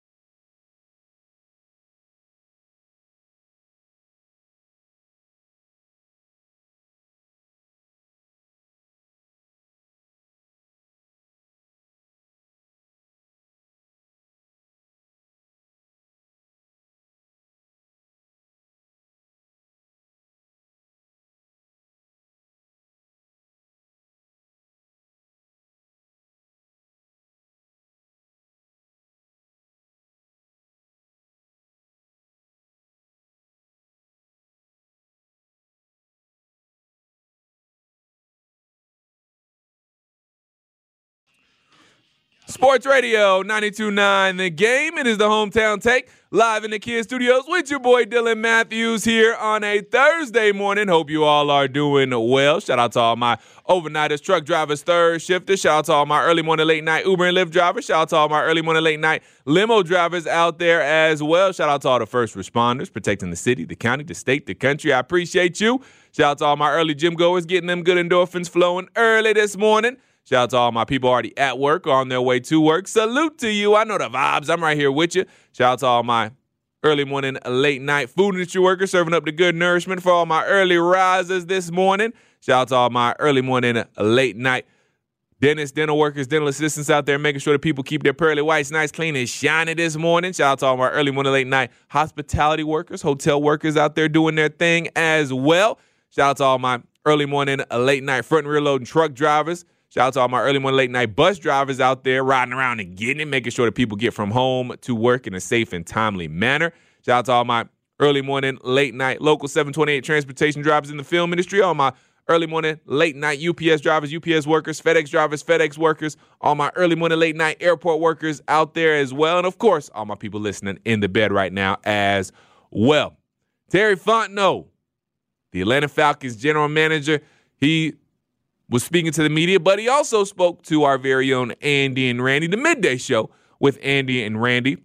Sports Radio ninety-two point nine The Game. It is the Hometown Take live in the Kia Studios with your boy Dylan Matthews here on a Thursday morning. Hope you all are doing well. Shout out to all my overnighters, truck drivers, third shifters. Shout out to all my early morning, late night Uber and Lyft drivers. Shout out to all my early morning, late night limo drivers out there as well. Shout out to all the first responders protecting the city, the county, the state, the country. I appreciate you. Shout out to all my early gym goers getting them good endorphins flowing early this morning. Shout out to all my people already at work or on their way to work. Salute to you. I know the vibes. I'm right here with you. Shout out to all my early morning, late night food industry workers serving up the good nourishment for all my early risers this morning. Shout out to all my early morning, late night dentists, dental workers, dental assistants out there making sure that people keep their pearly whites nice, clean, and shiny this morning. Shout out to all my early morning, late night hospitality workers, hotel workers out there doing their thing as well. Shout out to all my early morning, late night front and rear loading truck drivers. Shout out to all my early morning, late night bus drivers out there riding around and getting it, making sure that people get from home to work in a safe and timely manner. Shout out to all my early morning, late night local seven twenty-eight transportation drivers in the film industry, all my early morning, late night U P S drivers, U P S workers, FedEx drivers, FedEx workers, all my early morning, late night airport workers out there as well. And, of course, all my people listening in the bed right now as well. Terry Fontenot, the Atlanta Falcons general manager, he was speaking to the media, but he also spoke to our very own Andy and Randy, the midday show with Andy and Randy.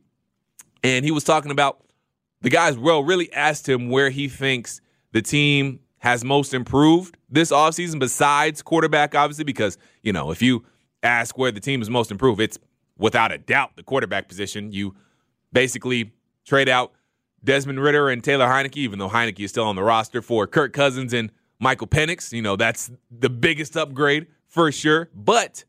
And he was talking about the guys, well, really asked him where he thinks the team has most improved this offseason besides quarterback, obviously, because, you know, if you ask where the team is most improved, it's without a doubt the quarterback position. You basically trade out Desmond Ridder and Taylor Heineke, even though Heineke is still on the roster, for Kirk Cousins and Michael Penix. You know, that's the biggest upgrade for sure. But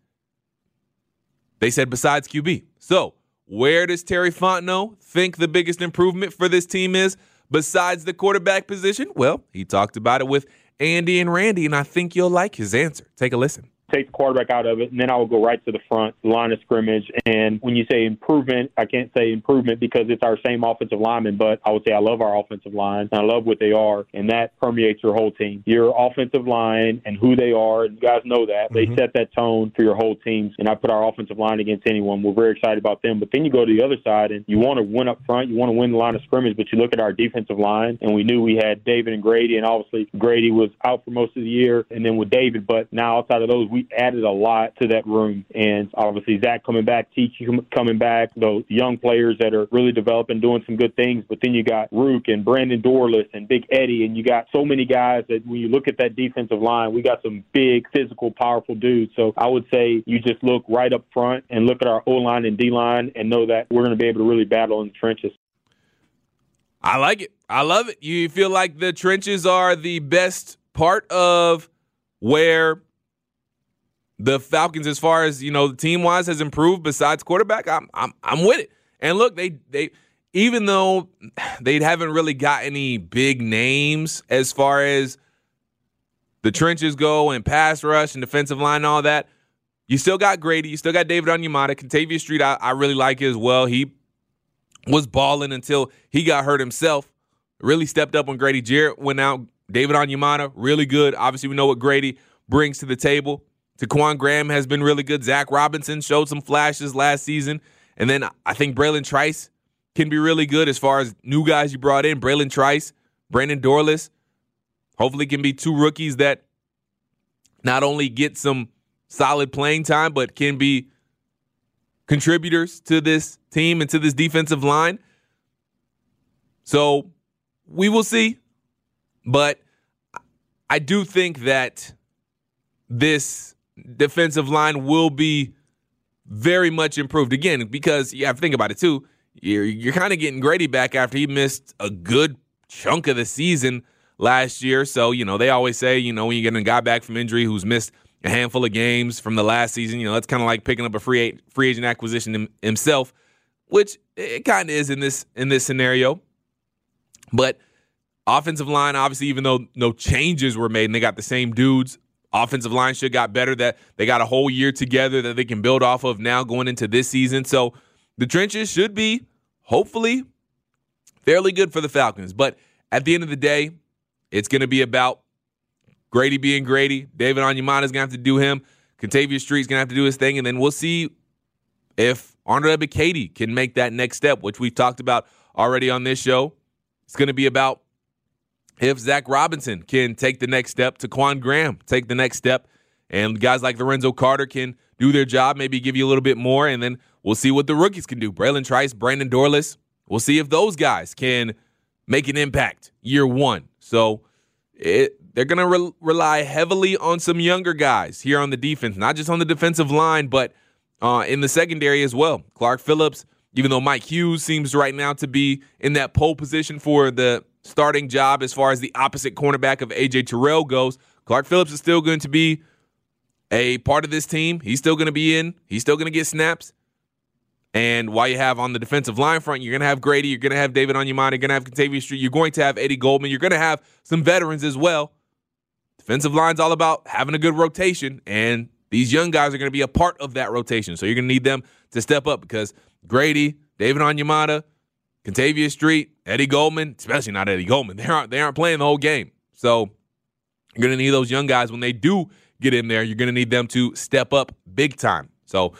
they said besides Q B. So where does Terry Fontenot think the biggest improvement for this team is besides the quarterback position? Well, he talked about it with Andy and Randy, and I think you'll like his answer. Take a listen.
Take the quarterback out of it, and then I will go right to the front, line of scrimmage. And when you say improvement, I can't say improvement because it's our same offensive lineman, but I would say I love our offensive line, and I love what they are, and that permeates your whole team. Your offensive line and who they are, and you guys know that. Mm-hmm. They set that tone for your whole team, and I put our offensive line against anyone. We're very excited about them. But then you go to the other side, and you want to win up front, you want to win the line of scrimmage, but you look at our defensive line, and we knew we had David and Grady, and obviously Grady was out for most of the year, and then with David, but now outside of those, we added a lot to that room. And obviously Zach coming back, T coming back, those young players that are really developing, doing some good things. But then you got Rook and Brandon Dorless and Big Eddie, and you got so many guys that when you look at that defensive line, we got some big, physical, powerful dudes. So I would say you just look right up front and look at our O-line and D-line and know that we're going to be able to really battle in the trenches.
I like it. I love it. You feel like the trenches are the best part of where the Falcons, as far as, you know, team-wise, has improved besides quarterback. I'm I'm I'm with it. And look, they they even though they haven't really got any big names as far as the trenches go and pass rush and defensive line and all that, you still got Grady. You still got David Onyemata. Kentavious Street, I, I really like it as well. He was balling until he got hurt himself. Really stepped up when Grady Jarrett went out. David Onyemata, really good. Obviously, we know what Grady brings to the table. Taquan Graham has been really good. Zach Robinson showed some flashes last season. And then I think Braylon Trice can be really good as far as new guys you brought in. Braylon Trice, Brandon Dorless, hopefully can be two rookies that not only get some solid playing time, but can be contributors to this team and to this defensive line. So we will see. But I do think that this defensive line will be very much improved. Again, because you have to think about it too. You're, you're kind of getting Grady back after he missed a good chunk of the season last year. So, you know, they always say, you know, when you get a guy back from injury who's missed a handful of games from the last season, you know, that's kind of like picking up a free free agent acquisition him, himself, which it kind of is in this in this scenario. But offensive line, obviously, even though no changes were made and they got the same dudes, offensive line should got better. That they got a whole year together that they can build off of now going into this season. So the trenches should be, hopefully, fairly good for the Falcons. But at the end of the day, it's going to be about Grady being Grady. David Onyemata is going to have to do him. Kentavious Street's going to have to do his thing. And then we'll see if Arnold Ebiketie can make that next step, which we've talked about already on this show. It's going to be about if Zach Robinson can take the next step, Taquan Graham take the next step, and guys like Lorenzo Carter can do their job, maybe give you a little bit more, and then we'll see what the rookies can do. Braylon Trice, Brandon Dorless, we'll see if those guys can make an impact year one. So it, they're going to re- rely heavily on some younger guys here on the defense, not just on the defensive line, but uh, in the secondary as well. Clark Phillips, even though Mike Hughes seems right now to be in that pole position for the starting job as far as the opposite cornerback of A J Terrell goes, Clark Phillips is still going to be a part of this team. He's still going to be in. He's still going to get snaps. And while you have on the defensive line front, you're going to have Grady, you're going to have David Onyemata, you're going to have Kentavious Street, you're going to have Eddie Goldman, you're going to have some veterans as well. Defensive line's all about having a good rotation, and these young guys are going to be a part of that rotation. So you're going to need them to step up because Grady, David Onyemata, Kentavious Street, Eddie Goldman, especially not Eddie Goldman, they aren't they aren't playing the whole game. So you're going to need those young guys when they do get in there. You're going to need them to step up big time. So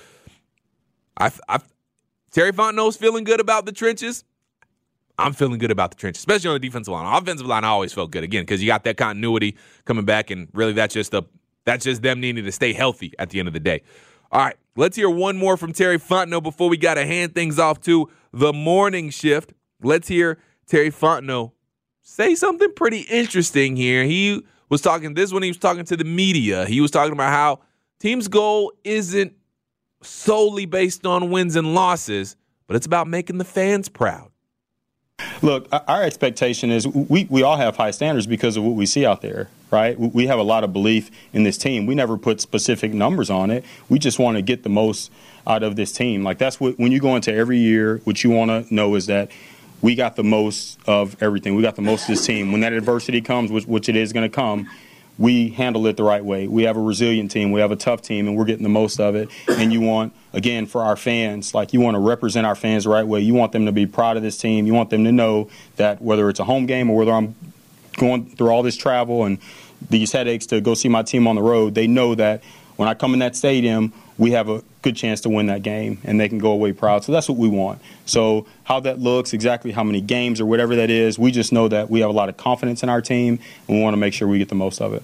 I, I, Terry Fontenot's feeling good about the trenches. I'm feeling good about the trenches, especially on the defensive line. Offensive line, I always felt good again because you got that continuity coming back, and really that's just a that's just them needing to stay healthy at the end of the day. All right, let's hear one more from Terry Fontenot before we got to hand things off to the morning shift. Let's hear Terry Fontenot say something pretty interesting here. He was talking this when he was talking to the media. He was talking about how team's goal isn't solely based on wins and losses, but it's about making the fans proud.
Look, our expectation is we, we all have high standards because of what we see out there, right? We have a lot of belief in this team. We never put specific numbers on it. We just want to get the most out of this team. Like that's what, when you go into every year, what you want to know is that we got the most of everything. We got the most of this team. When that adversity comes, which, which it is going to come, we handle it the right way. We have a resilient team. We have a tough team, and we're getting the most of it. And you want, again, for our fans, like you want to represent our fans the right way. You want them to be proud of this team. You want them to know that whether it's a home game or whether I'm going through all this travel and these headaches to go see my team on the road, they know that when I come in that stadium, we have a good chance to win that game, and they can go away proud. So that's what we want. So how that looks, exactly how many games or whatever that is, we just know that we have a lot of confidence in our team, and we want to make sure we get the most of it.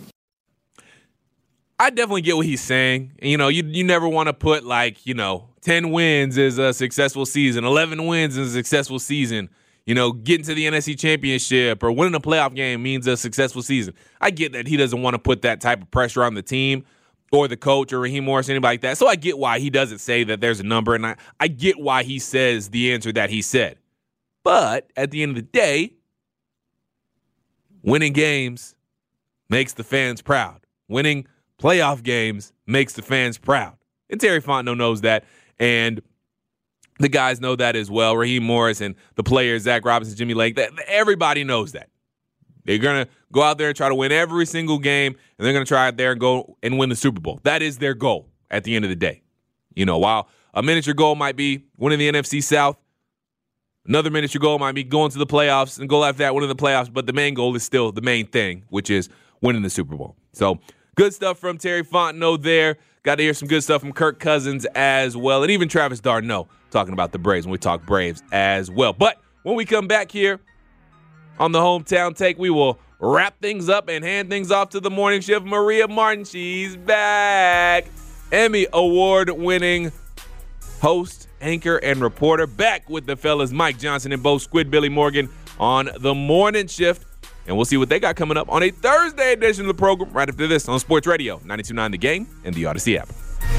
I definitely get what he's saying. You know, you you never want to put like, you know, ten wins is a successful season, eleven wins is a successful season. You know, getting to the N F C Championship or winning a playoff game means a successful season. I get that he doesn't want to put that type of pressure on the team or the coach or Raheem Morris, anybody like that. So I get why he doesn't say that there's a number, and I, I get why he says the answer that he said. But at the end of the day, winning games makes the fans proud. Winning playoff games makes the fans proud. And Terry Fontenot knows that. And The guys know that as well. Raheem Morris and the players, Zach Robinson, Jimmy Lake, that, everybody knows that. They're going to go out there and try to win every single game, and they're going to try out there and go and win the Super Bowl. That is their goal at the end of the day. You know, while a miniature goal might be winning the N F C South, another miniature goal might be going to the playoffs and goal after that, winning the playoffs, but the main goal is still the main thing, which is winning the Super Bowl. So good stuff from Terry Fontenot there. Got to hear some good stuff from Kirk Cousins as well, and even Travis Darno talking about the Braves when we talk Braves as well. But when we come back here on the Hometown Take, we will wrap things up and hand things off to the morning shift. Maria Martin, she's back. Emmy Award-winning host, anchor, and reporter, back with the fellas Mike Johnson and Bo Squid-Billy Morgan on the morning shift. And we'll see what they got coming up on a Thursday edition of the program right after this on Sports Radio ninety-two point nine The Game and the Odyssey app.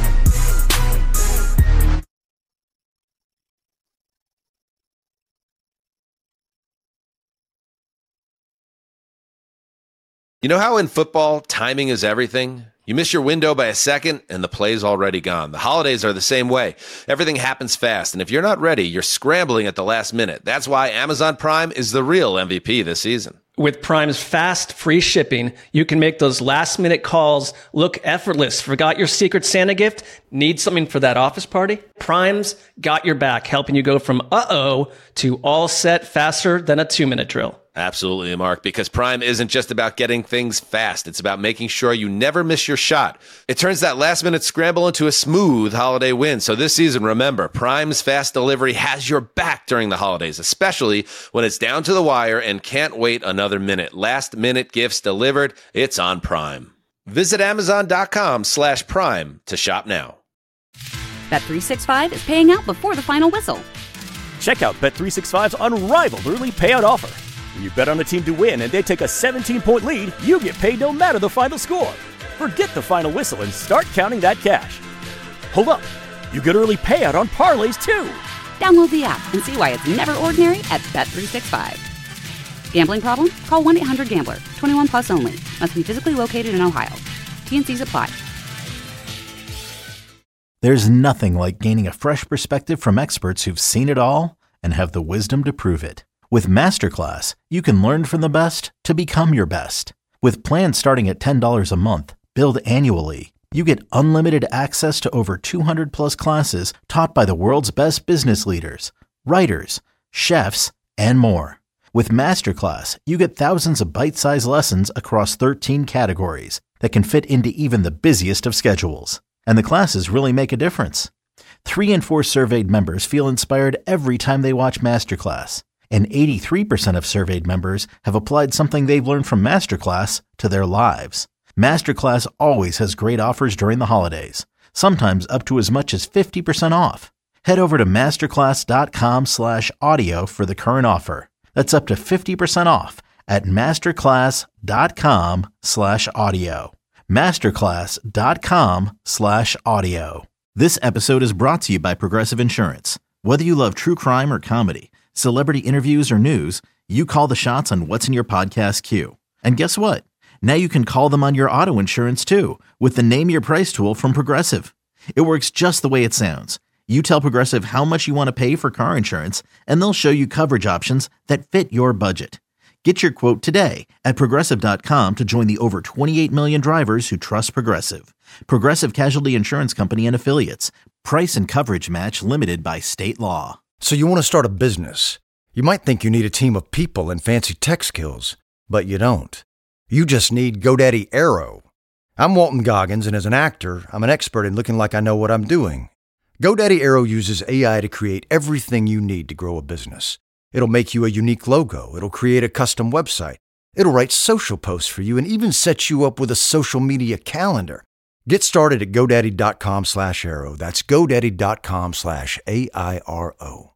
You know how in football, timing is everything? You miss your window by a second, and the play's already gone. The holidays are the same way. Everything happens fast, and if you're not ready, you're scrambling at the last minute. That's why Amazon Prime is the real M V P this season.
With Prime's fast, free shipping, you can make those last-minute calls look effortless. Forgot your Secret Santa gift? Need something for that office party? Prime's got your back, helping you go from uh-oh to all set faster than a two-minute drill.
Absolutely, Mark, because Prime isn't just about getting things fast. It's about making sure you never miss your shot. It turns that last-minute scramble into a smooth holiday win. So this season, remember, Prime's fast delivery has your back during the holidays, especially when it's down to the wire and can't wait another minute. Last-minute gifts delivered, it's on Prime. Visit Amazon.com slash Prime to shop now.
Bet three sixty-five is paying out before the final whistle.
Check out Bet three sixty-five's unrivaled early payout offer. When you bet on a team to win and they take a seventeen-point lead, you get paid no matter the final score. Forget the final whistle and start counting that cash. Hold up. You get early payout on parlays, too.
Download the app and see why it's never ordinary at Bet three sixty-five. Gambling problem? Call one eight hundred gambler. twenty-one plus only. Must be physically located in Ohio. T N Cs apply.
There's nothing like gaining a fresh perspective from experts who've seen it all and have the wisdom to prove it. With Masterclass, you can learn from the best to become your best. With plans starting at ten dollars a month, billed annually, you get unlimited access to over two hundred plus classes taught by the world's best business leaders, writers, chefs, and more. With Masterclass, you get thousands of bite-sized lessons across thirteen categories that can fit into even the busiest of schedules. And the classes really make a difference. Three in four surveyed members feel inspired every time they watch Masterclass. And eighty-three percent of surveyed members have applied something they've learned from Masterclass to their lives. Masterclass always has great offers during the holidays, sometimes up to as much as fifty percent off. Head over to masterclass.com slash audio for the current offer. That's up to fifty percent off at masterclass.com slash audio. Masterclass.com slash audio. This episode is brought to you by Progressive Insurance. Whether you love true crime or comedy, celebrity interviews or news, you call the shots on what's in your podcast queue. And guess what? Now you can call them on your auto insurance too with the Name Your Price tool from Progressive. It works just the way it sounds. You tell Progressive how much you want to pay for car insurance, and they'll show you coverage options that fit your budget. Get your quote today at Progressive dot com to join the over twenty-eight million drivers who trust Progressive. Progressive Casualty Insurance Company and Affiliates. Price and coverage match limited by state law.
So you want to start a business. You might think you need a team of people and fancy tech skills, but you don't. You just need GoDaddy Aero. I'm Walton Goggins, and as an actor, I'm an expert in looking like I know what I'm doing. GoDaddy Aero uses A I to create everything you need to grow a business. It'll make you a unique logo. It'll create a custom website. It'll write social posts for you and even set you up with a social media calendar. Get started at GoDaddy.com slash Aero. That's GoDaddy.com slash A I R O.